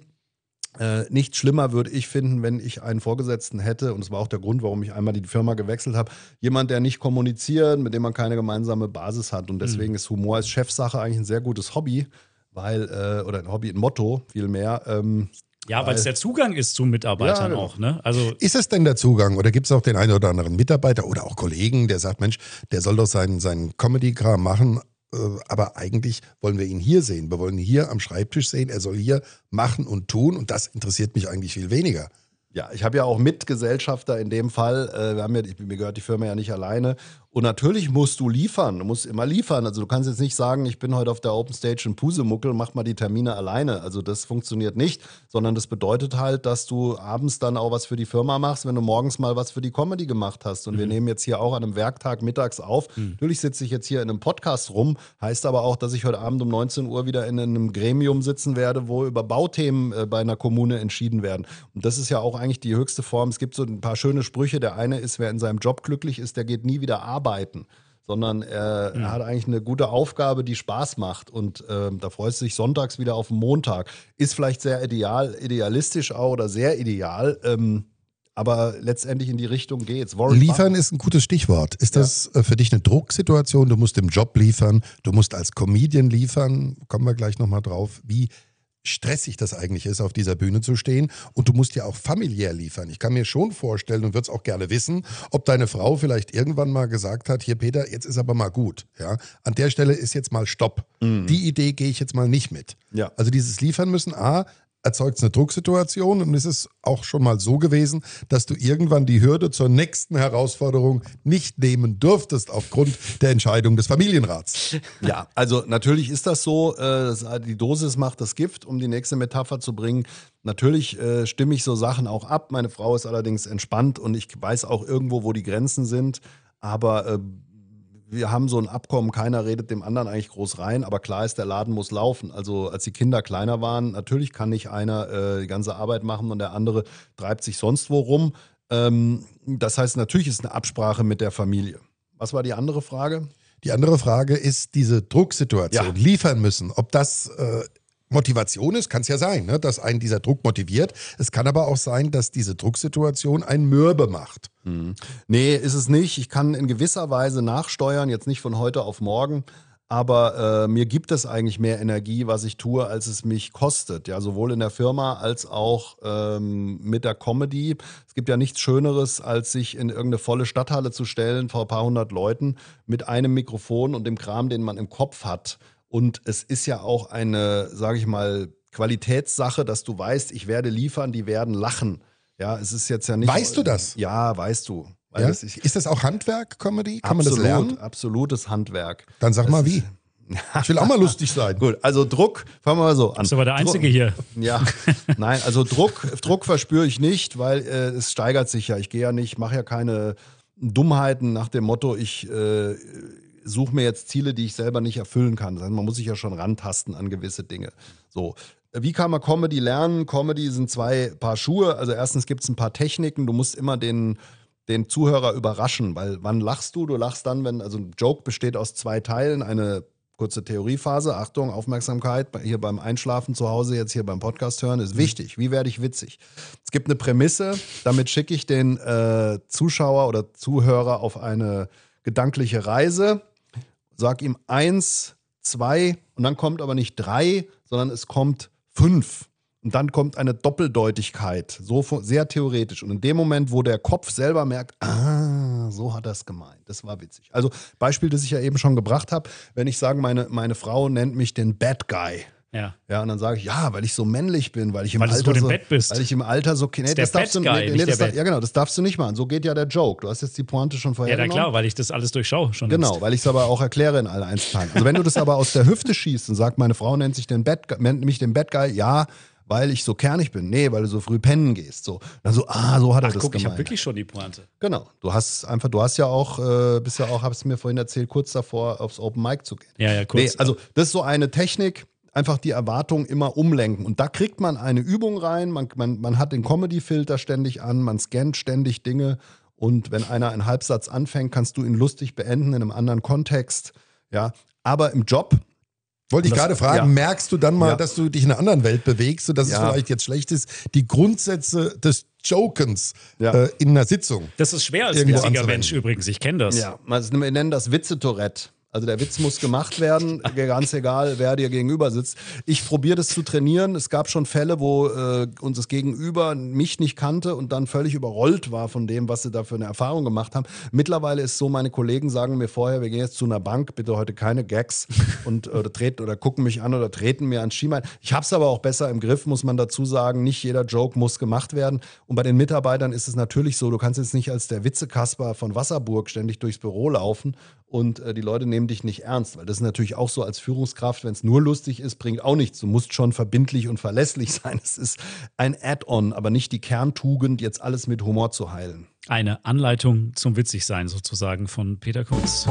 Äh, nicht schlimmer würde ich finden, wenn ich einen Vorgesetzten hätte, und das war auch der Grund, warum ich einmal die Firma gewechselt habe, jemand, der nicht kommuniziert, mit dem man keine gemeinsame Basis hat. Und deswegen Mhm. ist Humor als Chefsache eigentlich ein sehr gutes Hobby, weil, äh, oder ein Hobby, ein Motto vielmehr. Ähm, Ja, weil es der Zugang ist zu Mitarbeitern Ja, genau. auch, ne? Also Ist es denn der Zugang oder gibt es auch den einen oder anderen Mitarbeiter oder auch Kollegen, der sagt, Mensch, der soll doch seinen, seinen Comedy-Kram machen, äh, aber eigentlich wollen wir ihn hier sehen. Wir wollen ihn hier am Schreibtisch sehen. Er soll hier machen und tun und das interessiert mich eigentlich viel weniger. Ja, ich habe ja auch Mitgesellschafter in dem Fall. Äh, wir haben ja, ich, mir gehört die Firma ja nicht alleine. Und natürlich musst du liefern. Du musst immer liefern. Also du kannst jetzt nicht sagen, ich bin heute auf der Open Stage in Pusemuckel, mach mal die Termine alleine. Also das funktioniert nicht, sondern das bedeutet halt, dass du abends dann auch was für die Firma machst, wenn du morgens mal was für die Comedy gemacht hast. Und wir nehmen jetzt hier auch an einem Werktag mittags auf. Natürlich sitze ich jetzt hier in einem Podcast rum, heißt aber auch, dass ich heute Abend um neunzehn Uhr wieder in einem Gremium sitzen werde, wo über Bauthemen äh, bei einer Kommune entschieden werden. Und das ist ja auch eigentlich die höchste Form. Es gibt so ein paar schöne Sprüche. Der eine ist, wer in seinem Job glücklich ist, der geht nie wieder arbeiten. Sondern er, er hat eigentlich eine gute Aufgabe, die Spaß macht. Und ähm, da freust du dich sonntags wieder auf den Montag. Ist vielleicht sehr ideal, idealistisch auch oder sehr ideal, ähm, aber letztendlich in die Richtung geht's. Warren Liefern Buffett- ist ein gutes Stichwort. Ist Ja. das äh, für dich eine Drucksituation? Du musst im Job liefern, du musst als Comedian liefern. Kommen wir gleich nochmal drauf, wie stressig das eigentlich ist, auf dieser Bühne zu stehen. Und du musst ja auch familiär liefern. Ich kann mir schon vorstellen und würde es auch gerne wissen, ob deine Frau vielleicht irgendwann mal gesagt hat, hier Peter, jetzt ist aber mal gut. Ja? An der Stelle ist jetzt mal Stopp. Die Idee gehe ich jetzt mal nicht mit. Ja. Also dieses Liefern müssen, A, erzeugt es eine Drucksituation und es ist auch schon mal so gewesen, dass du irgendwann die Hürde zur nächsten Herausforderung nicht nehmen durftest aufgrund der Entscheidung des Familienrats. Ja, also natürlich ist das so. Äh, das, die Dosis macht das Gift, um die nächste Metapher zu bringen. Natürlich äh, stimme ich so Sachen auch ab. Meine Frau ist allerdings entspannt und ich weiß auch irgendwo, wo die Grenzen sind. Aber äh, wir haben so ein Abkommen, keiner redet dem anderen eigentlich groß rein, aber klar ist, der Laden muss laufen. Also als die Kinder kleiner waren, natürlich kann nicht einer äh, die ganze Arbeit machen und der andere treibt sich sonst wo rum. Ähm, das heißt, natürlich ist eine Absprache mit der Familie. Was war die andere Frage? Die andere Frage ist diese Drucksituation, Ja. liefern müssen. Ob das äh, Motivation ist, kann es ja sein, ne? Dass einen dieser Druck motiviert. Es kann aber auch sein, dass diese Drucksituation einen mürbe macht. Nee, ist es nicht. Ich kann in gewisser Weise nachsteuern, jetzt nicht von heute auf morgen, aber äh, mir gibt es eigentlich mehr Energie, was ich tue, als es mich kostet. Ja, sowohl in der Firma als auch ähm, mit der Comedy. Es gibt ja nichts Schöneres, als sich in irgendeine volle Stadthalle zu stellen vor ein paar hundert Leuten mit einem Mikrofon und dem Kram, den man im Kopf hat. Und es ist ja auch eine, sage ich mal, Qualitätssache, dass du weißt, ich werde liefern, die werden lachen. Ja, es ist jetzt ja nicht. Weißt du das? Ja, weißt du. Weil Ja? das ist Ist das auch Handwerk, Comedy? Kann man das absolut, lernen? absolutes Handwerk. Dann sag Das mal ist- wie. Ich will auch mal lustig sein. Gut, also Druck, fangen wir mal so an. bist aber der Einzige Druck, hier. Ja, nein, also Druck, Druck verspüre ich nicht, weil äh, es steigert sich ja. Ich gehe ja nicht, mache ja keine Dummheiten nach dem Motto, ich äh, suche mir jetzt Ziele, die ich selber nicht erfüllen kann. Das heißt, man muss sich ja schon rantasten an gewisse Dinge. So. Wie kann man Comedy lernen? Comedy sind zwei Paar Schuhe. Also erstens gibt es ein paar Techniken. Du musst immer den, den Zuhörer überraschen, weil wann lachst du? Du lachst dann, wenn, also ein Joke besteht aus zwei Teilen. Eine kurze Theoriephase, Achtung, Aufmerksamkeit, hier beim Einschlafen zu Hause, jetzt hier beim Podcast hören, ist wichtig. Wie werde ich witzig? Es gibt eine Prämisse, damit schicke ich den äh, Zuschauer oder Zuhörer auf eine gedankliche Reise, sag ihm eins, zwei und dann kommt aber nicht drei, sondern es kommt fünf. Und dann kommt eine Doppeldeutigkeit, so sehr theoretisch. Und in dem Moment, wo der Kopf selber merkt, ah, so hat er es gemeint, das war witzig. Also Beispiel, das ich ja eben schon gebracht habe, wenn ich sage, meine, meine Frau nennt mich den Bad Guy. Ja. Ja, und dann sage ich, ja, weil ich so männlich bin, weil ich im Weil du Alter gut im so, Bett bist. weil ich im Alter so, nee, ist das der darfst du Bad Guy, nee, nicht nee, der das darf, Bad. ja genau, das darfst du nicht machen. So geht ja der Joke. Du hast jetzt die Pointe schon vorher Ja, na genommen. klar, weil ich das alles durchschaue schon. Genau, längst. weil ich es aber auch erkläre in alle Einzelteilen. Also wenn du das aber aus der Hüfte schießt und sagst, meine Frau nennt sich den Bad, Guy- nennt mich den Bad Guy, ja, weil ich so kernig bin. Nee, weil du so früh pennen gehst. So. Dann so, ah, so hat er Ach, das guck, ich gemeint. habe wirklich schon die Pointe. Genau. Du hast einfach, du hast ja auch, äh, bist ja auch, hast du mir vorhin erzählt, kurz davor aufs Open Mic zu gehen. Ja, ja, kurz. Nee, also das ist so eine Technik, einfach die Erwartung immer umlenken. Und da kriegt man eine Übung rein, man, man, man hat den Comedy-Filter ständig an, man scannt ständig Dinge und wenn einer einen Halbsatz anfängt, kannst du ihn lustig beenden in einem anderen Kontext. Ja, aber im Job. Wollte ich Das- gerade fragen, ja. merkst du dann mal, Ja. dass du dich in einer anderen Welt bewegst, sodass Ja. es vielleicht jetzt schlecht ist, die Grundsätze des Jokens Ja. äh, in einer Sitzung? Das ist schwer als Irgendwo witziger anzuwenden. Mensch übrigens. Ich kenne das. Ja, also wir nennen das Witze-Tourette. Also der Witz muss gemacht werden, ganz egal, wer dir gegenüber sitzt. Ich probiere das zu trainieren. Es gab schon Fälle, wo äh, uns das Gegenüber mich nicht kannte und dann völlig überrollt war von dem, was sie da für eine Erfahrung gemacht haben. Mittlerweile ist so, meine Kollegen sagen mir vorher, wir gehen jetzt zu einer Bank, bitte heute keine Gags und oder treten oder gucken mich an oder treten mir ans Schienbein. Ich habe es aber auch besser im Griff, muss man dazu sagen. Nicht jeder Joke muss gemacht werden. Und bei den Mitarbeitern ist es natürlich so, du kannst jetzt nicht als der Witzekasper von Wasserburg ständig durchs Büro laufen und äh, die Leute nehmen dich nicht ernst, weil das ist natürlich auch so als Führungskraft, wenn es nur lustig ist, bringt auch nichts. Du musst schon verbindlich und verlässlich sein. Es ist ein Add-on, aber nicht die Kerntugend, jetzt alles mit Humor zu heilen. Eine Anleitung zum Witzigsein sozusagen von Peter Kunz.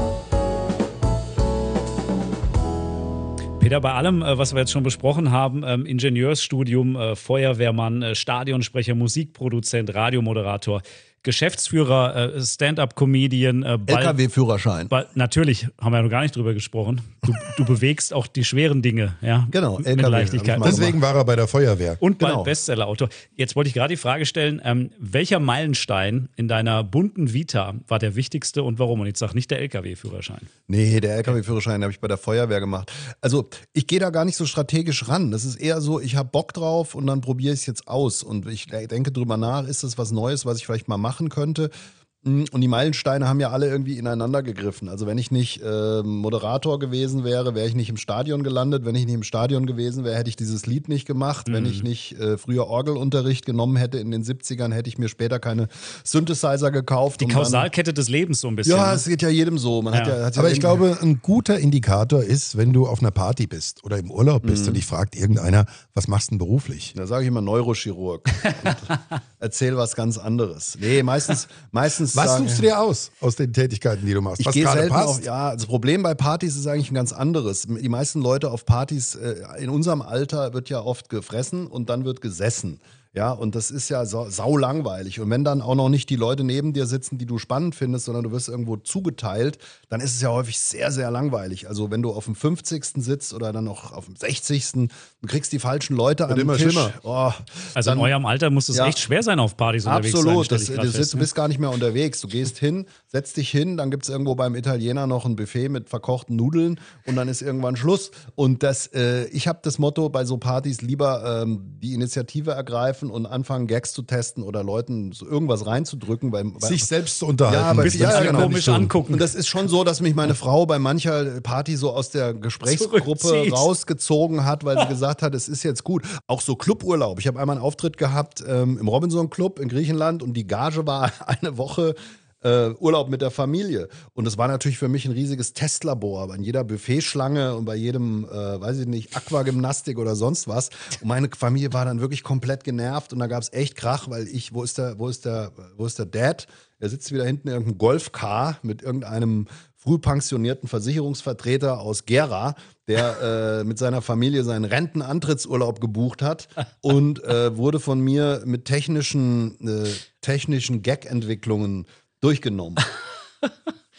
Peter, bei allem, äh, was wir jetzt schon besprochen haben, ähm, Ingenieursstudium, äh, Feuerwehrmann, äh, Stadionsprecher, Musikproduzent, Radiomoderator, Geschäftsführer, äh, Stand-up-Comedian, äh, L K W-Führerschein. Bald, natürlich, haben wir ja noch gar nicht drüber gesprochen. Du, du bewegst auch die schweren Dinge, ja. Genau, mit L K W, Leichtigkeit. hab ich mal Deswegen war er bei der Feuerwehr. Und bald Genau. Bestsellerautor. Jetzt wollte ich gerade die Frage stellen, ähm, welcher Meilenstein in deiner bunten Vita war der wichtigste und warum? Und jetzt sag nicht der L K W-Führerschein. Nee, der L K W-Führerschein habe ich bei der Feuerwehr gemacht. Also ich gehe da gar nicht so strategisch ran. Das ist eher so, ich habe Bock drauf und dann probiere ich es jetzt aus. Und ich denke drüber nach, ist das was Neues, was ich vielleicht mal machen könnte? Und die Meilensteine haben ja alle irgendwie ineinander gegriffen. Also wenn ich nicht äh, Moderator gewesen wäre, wäre ich nicht im Stadion gelandet. Wenn ich nicht im Stadion gewesen wäre, hätte ich dieses Lied nicht gemacht. Mhm. Wenn ich nicht äh, früher Orgelunterricht genommen hätte in den siebzigern, hätte ich mir später keine Synthesizer gekauft. Die um dann- Kausalkette des Lebens so ein bisschen. Ja, ne? es geht ja jedem so. Man hat Ja. ja, hat ja Aber ich irgendwie- glaube, ein guter Indikator ist, wenn du auf einer Party bist oder im Urlaub bist und dich fragt irgendeiner, was machst du denn beruflich? Da sage ich immer Neurochirurg und erzähl was ganz anderes. Nee, meistens, meistens Was sagen, suchst du dir aus, aus den Tätigkeiten, die du machst? ich was gehe gerade selten passt? auf, ja, das Problem bei Partys ist eigentlich ein ganz anderes. Die meisten Leute auf Partys äh, in unserem Alter wird ja oft gefressen und dann wird gesessen. Ja, und das ist ja sau, sau langweilig. Und wenn dann auch noch nicht die Leute neben dir sitzen, die du spannend findest, sondern du wirst irgendwo zugeteilt, dann ist es ja häufig sehr, sehr langweilig. Also wenn du auf dem fünfzigsten sitzt oder dann noch auf dem sechzigsten Du kriegst die falschen Leute an den immer Tisch. schlimmer. Oh, Also dann- in eurem Alter muss es Ja. echt schwer sein, auf Partys unterwegs zu sein. Absolut, stell das, ich du, grad sitzt, fest, du ne? bist gar nicht mehr unterwegs. Du gehst hin, setzt dich hin, dann gibt es irgendwo beim Italiener noch ein Buffet mit verkochten Nudeln und dann ist irgendwann Schluss. Und das, äh, ich habe das Motto bei so Partys lieber ähm, die Initiative ergreifen und anfangen, Gags zu testen oder Leuten so irgendwas reinzudrücken. Weil, weil, Sich selbst zu unterhalten. Ja, aber- Bis ja, uns alle genau. komisch angucken. und das ist schon so, dass mich meine Frau bei mancher Party so aus der Gesprächsgruppe Zurückzieht. rausgezogen hat, weil sie gesagt hat, es ist jetzt gut. Auch so Cluburlaub. Ich habe einmal einen Auftritt gehabt ähm, im Robinson Club in Griechenland und die Gage war eine Woche äh, Urlaub mit der Familie. Und das war natürlich für mich ein riesiges Testlabor. Bei jeder Buffetschlange und bei jedem, äh, weiß ich nicht, Aquagymnastik oder sonst was. Und meine Familie war dann wirklich komplett genervt und da gab es echt Krach, weil ich, wo ist der, wo ist der, wo ist der Dad? Er sitzt wieder hinten in irgendeinem Golfcar mit irgendeinem früh pensionierten Versicherungsvertreter aus Gera, der äh, mit seiner Familie seinen Rentenantrittsurlaub gebucht hat und äh, wurde von mir mit technischen, äh, technischen Gag-Entwicklungen durchgenommen.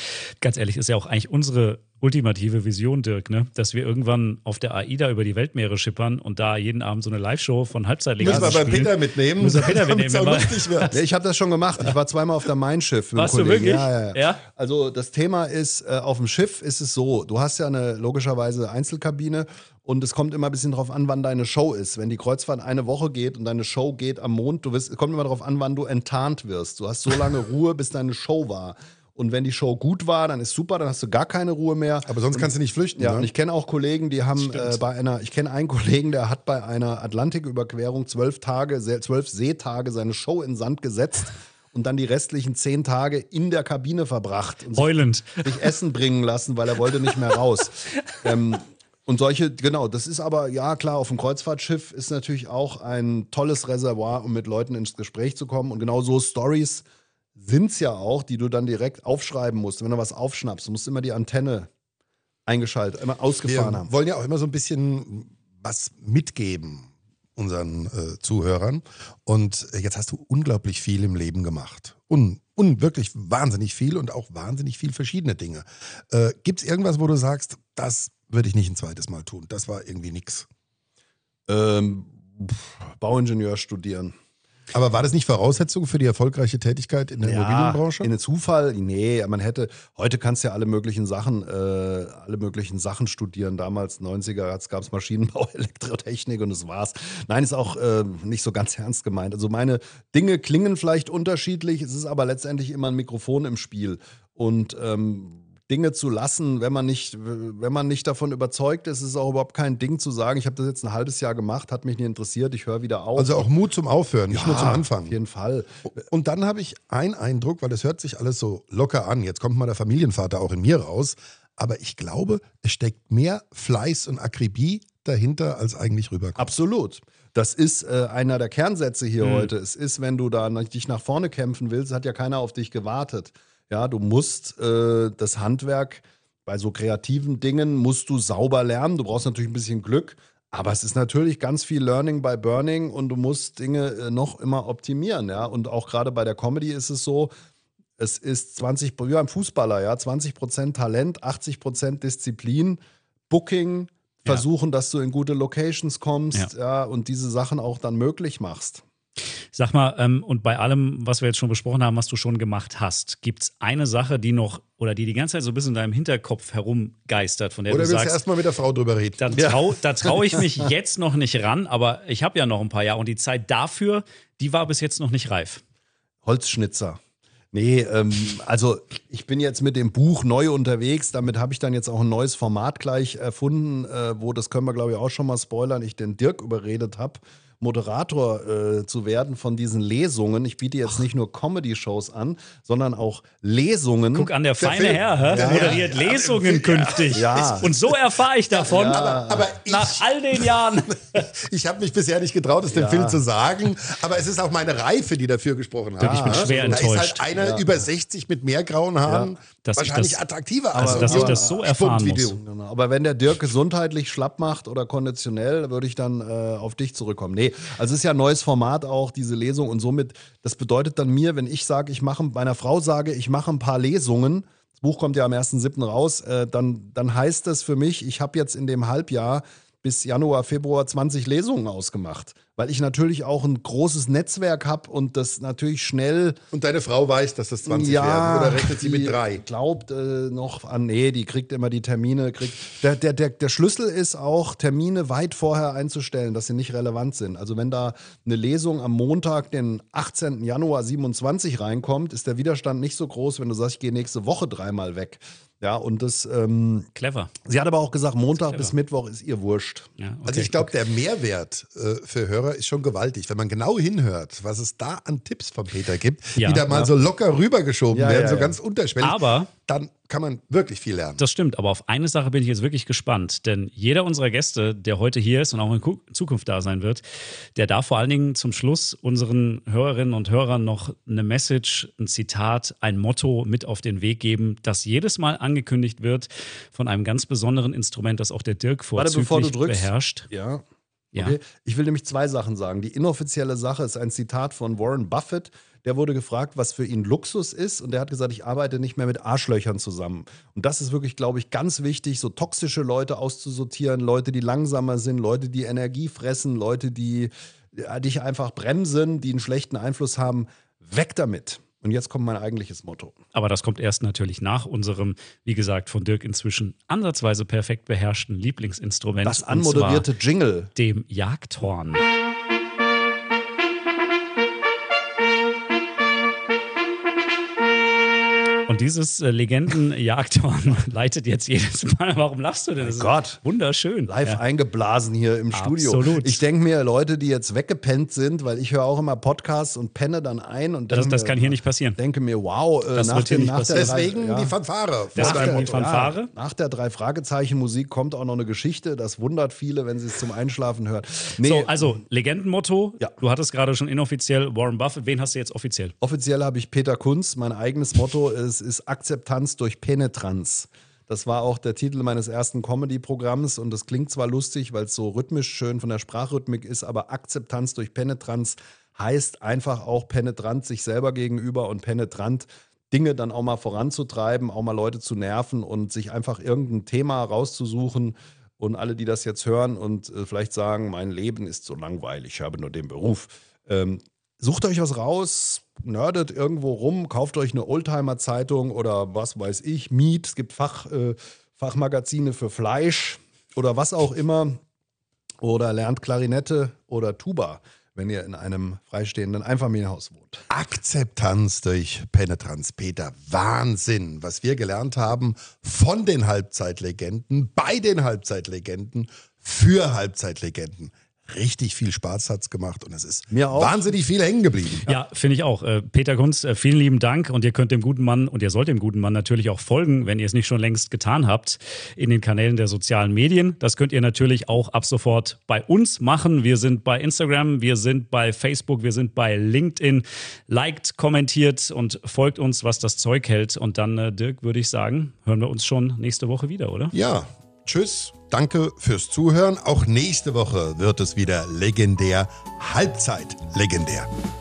Ganz ehrlich, ist ja auch eigentlich unsere ultimative Vision, Dirk, ne? Dass wir irgendwann auf der AIDA über die Weltmeere schippern und da jeden Abend so eine Live-Show von Halbzeitlegacy Müssen wir bei spielen. Peter mitnehmen. Müssen wir Peter damit's mitnehmen, auch immer. lustig wird. Ja, ich habe das schon gemacht. Ich war zweimal auf der Main-Schiff mit Warst einem du Kollegen. wirklich? Ja, ja, ja. Ja? Also das Thema ist, äh, auf dem Schiff ist es so, du hast ja eine logischerweise Einzelkabine und es kommt immer ein bisschen drauf an, wann deine Show ist. Wenn die Kreuzfahrt eine Woche geht und deine Show geht am Mond, du wirst, es kommt immer darauf an, wann du enttarnt wirst. Du hast so lange Ruhe, bis deine Show war. Und wenn die Show gut war, dann ist super, dann hast du gar keine Ruhe mehr. Aber sonst kannst du nicht flüchten. Ja, ne? und ich kenne auch Kollegen, die haben äh, bei einer, ich kenne einen Kollegen, der hat bei einer Atlantiküberquerung zwölf Tage, se- zwölf Seetage seine Show in Sand gesetzt und dann die restlichen zehn Tage in der Kabine verbracht und sich, Heulend. sich Essen bringen lassen, weil er wollte nicht mehr raus. ähm, und solche, genau, das ist aber, ja klar, auf dem Kreuzfahrtschiff ist natürlich auch ein tolles Reservoir, um mit Leuten ins Gespräch zu kommen. Und genau so Stories sind es ja auch, die du dann direkt aufschreiben musst, wenn du was aufschnappst. Du musst immer die Antenne eingeschaltet, immer ausgefahren Wir haben. wollen ja auch immer so ein bisschen was mitgeben unseren äh, Zuhörern. Und äh, jetzt hast du unglaublich viel im Leben gemacht. Un, un wirklich wahnsinnig viel und auch wahnsinnig viel verschiedene Dinge. Äh, Gibt es irgendwas, wo du sagst, das würde ich nicht ein zweites Mal tun? Das war irgendwie nix. Ähm, pff, Bauingenieur studieren. Aber war das nicht Voraussetzung für die erfolgreiche Tätigkeit in der Immobilienbranche? In den Zufall? Nee, man hätte, heute kannst du ja alle möglichen Sachen, äh, alle möglichen Sachen studieren. Damals, neunziger, gab es Maschinenbau, Elektrotechnik und das war's. Nein, ist auch äh, nicht so ganz ernst gemeint. Also meine Dinge klingen vielleicht unterschiedlich, es ist aber letztendlich immer ein Mikrofon im Spiel. Und ähm, Dinge zu lassen, wenn man nicht, wenn man nicht davon überzeugt ist, ist es auch überhaupt kein Ding zu sagen, ich habe das jetzt ein halbes Jahr gemacht, hat mich nicht interessiert, ich höre wieder auf. Also auch Mut zum Aufhören, nicht Ja, nur zum Anfangen. Auf jeden Fall. Und dann habe ich einen Eindruck, weil das hört sich alles so locker an. Jetzt kommt mal der Familienvater auch in mir raus. Aber ich glaube, es steckt mehr Fleiß und Akribie dahinter, als eigentlich rüberkommt. Absolut. Das ist äh, einer der Kernsätze hier Mhm. heute. Es ist, wenn du da dich nach vorne kämpfen willst, hat ja keiner auf dich gewartet. Ja, du musst äh, das Handwerk bei so kreativen Dingen musst du sauber lernen. Du brauchst natürlich ein bisschen Glück, aber es ist natürlich ganz viel Learning by Burning und du musst Dinge äh, noch immer optimieren. Ja, und auch gerade bei der Comedy ist es so, es ist zwanzig, wie beim Fußballer, ja, zwanzig Prozent Talent, achtzig Prozent Disziplin, Booking, Ja. versuchen, dass du in gute Locations kommst, Ja. ja, und diese Sachen auch dann möglich machst. Sag mal, ähm, und bei allem, was wir jetzt schon besprochen haben, was du schon gemacht hast, gibt es eine Sache, die noch oder die die ganze Zeit so ein bisschen in deinem Hinterkopf herumgeistert, von der Oder du willst du sagst, erstmal mit der Frau drüber reden? dann trau, da traue ich mich jetzt noch nicht ran, aber ich habe ja noch ein paar Jahre und die Zeit dafür, die war bis jetzt noch nicht reif. Holzschnitzer. Nee, ähm, also ich bin jetzt mit dem Buch neu unterwegs. Damit habe ich dann jetzt auch ein neues Format gleich erfunden, äh, wo, das können wir glaube ich auch schon mal spoilern, ich den Dirk überredet habe, Moderator äh, zu werden von diesen Lesungen. Ich biete jetzt nicht nur Comedy-Shows an, sondern auch Lesungen. Guck an, der feine Film. Herr, hä? Ja, moderiert ja. Lesungen Ja. künftig. Ja. Und so erfahre ich davon, Aber, aber ich, nach all den Jahren. ich habe mich bisher nicht getraut, es dem Ja. Phil zu sagen. Aber es ist auch meine Reife, die dafür gesprochen hat. Dirk, ich bin schwer Da ist halt enttäuscht. einer über sechzig mit mehr grauen Haaren Dass ich wahrscheinlich das- attraktiver Also, als dass ein ich das so erfahren Spund wie muss. du. Genau. Aber wenn der Dirk gesundheitlich schlapp macht oder konditionell, würde ich dann äh, auf dich zurückkommen. Nee, also es ist ja ein neues Format auch, diese Lesung. Und somit, das bedeutet dann mir, wenn ich sage, ich mache, meiner Frau sage, ich mache ein paar Lesungen, das Buch kommt ja am ersten siebten raus, äh, dann, dann heißt das für mich, ich habe jetzt in dem Halbjahr bis Januar, Februar zwanzig Lesungen ausgemacht. Weil ich natürlich auch ein großes Netzwerk habe und das natürlich schnell. Und deine Frau weiß, dass das zwanzig werden oder rechnet sie mit die drei? Glaubt äh, noch an, nee, die kriegt immer die Termine. Kriegt, der, der, der, der Schlüssel ist auch, Termine weit vorher einzustellen, dass sie nicht relevant sind. Also wenn da eine Lesung am Montag, den achtzehnten Januar siebenundzwanzig reinkommt, ist der Widerstand nicht so groß, wenn du sagst, ich gehe nächste Woche dreimal weg. Ja, und das, ähm, Clever. sie hat aber auch gesagt, Montag clever. bis Mittwoch ist ihr wurscht. Ja, okay. Also ich glaube, der Mehrwert äh, für Hörer ist schon gewaltig. Wenn man genau hinhört, was es da an Tipps von Peter gibt, Ja, die da mal ja. so locker rübergeschoben Ja, werden, ja, so ja. ganz unterschwellig, Aber dann kann man wirklich viel lernen. das stimmt, aber auf eine Sache bin ich jetzt wirklich gespannt. Denn jeder unserer Gäste, der heute hier ist und auch in Ku- Zukunft da sein wird, der darf vor allen Dingen zum Schluss unseren Hörerinnen und Hörern noch eine Message, ein Zitat, ein Motto mit auf den Weg geben, das jedes Mal angekündigt wird von einem ganz besonderen Instrument, das auch der Dirk Warte, vorzüglich bevor du drückst. beherrscht. Ja. Ja. Okay. Ich will nämlich zwei Sachen sagen. Die inoffizielle Sache ist ein Zitat von Warren Buffett, der wurde gefragt, was für ihn Luxus ist und der hat gesagt, ich arbeite nicht mehr mit Arschlöchern zusammen. Und das ist wirklich, glaube ich, ganz wichtig, so toxische Leute auszusortieren, Leute, die langsamer sind, Leute, die Energie fressen, Leute, die ja, dich einfach bremsen, die einen schlechten Einfluss haben. Weg damit. Und jetzt kommt mein eigentliches Motto. Aber das kommt erst natürlich nach unserem, wie gesagt, von Dirk inzwischen ansatzweise perfekt beherrschten Lieblingsinstrument. Das anmoderierte Jingle. Dem Jagdhorn. Und dieses äh, Legenden-Jagdhorn leitet jetzt jedes Mal. Warum lachst du denn? Das Gott. Ist wunderschön. Live Ja. eingeblasen hier im Studio. Absolut. Ich denke mir, Leute, die jetzt weggepennt sind, weil ich höre auch immer Podcasts und penne dann ein und Das, denke das mir, kann hier nicht passieren. denke mir, wow, äh, Das nach, wird hier dem, nicht nach der Deswegen drei, die ja, Fanfare. vor Deswegen deinem die Motto. Fanfare. Ja, nach der drei Fragezeichen Musik kommt auch noch eine Geschichte. Das wundert viele, wenn sie es zum Einschlafen hören. Nee, So, also Legendenmotto. Ja. Du hattest gerade schon inoffiziell Warren Buffett. Wen hast du jetzt offiziell? offiziell habe ich Peter Kunz. Mein eigenes Motto ist, ist Akzeptanz durch Penetranz. Das war auch der Titel meines ersten Comedy-Programms und das klingt zwar lustig, weil es so rhythmisch schön von der Sprachrhythmik ist, aber Akzeptanz durch Penetranz heißt einfach auch penetrant sich selber gegenüber und penetrant Dinge dann auch mal voranzutreiben, auch mal Leute zu nerven und sich einfach irgendein Thema rauszusuchen. Und alle, die das jetzt hören und äh, vielleicht sagen, mein Leben ist so langweilig, ich habe nur den Beruf. Ähm, sucht euch was raus, nerdet irgendwo rum, kauft euch eine Oldtimer-Zeitung oder was weiß ich, Miet. Es gibt Fach, äh, Fachmagazine für Fleisch oder was auch immer. Oder lernt Klarinette oder Tuba, wenn ihr in einem freistehenden Einfamilienhaus wohnt. Akzeptanz durch Penetranz, Peter. Wahnsinn, was wir gelernt haben von den Halbzeitlegenden, bei den Halbzeitlegenden, für Halbzeitlegenden. Richtig viel Spaß hat's gemacht und es ist Mir auch. wahnsinnig viel hängen geblieben. Ja, finde ich auch. Äh, Peter Kunz, äh, vielen lieben Dank und ihr könnt dem guten Mann und ihr sollt dem guten Mann natürlich auch folgen, wenn ihr es nicht schon längst getan habt, in den Kanälen der sozialen Medien. Das könnt ihr natürlich auch ab sofort bei uns machen. Wir sind bei Instagram, wir sind bei Facebook, wir sind bei LinkedIn. Liked, kommentiert und folgt uns, was das Zeug hält. Und dann, äh, Dirk, würde ich sagen, hören wir uns schon nächste Woche wieder, oder? Ja, tschüss, danke fürs Zuhören. Auch nächste Woche wird es wieder legendär, Halbzeit legendär.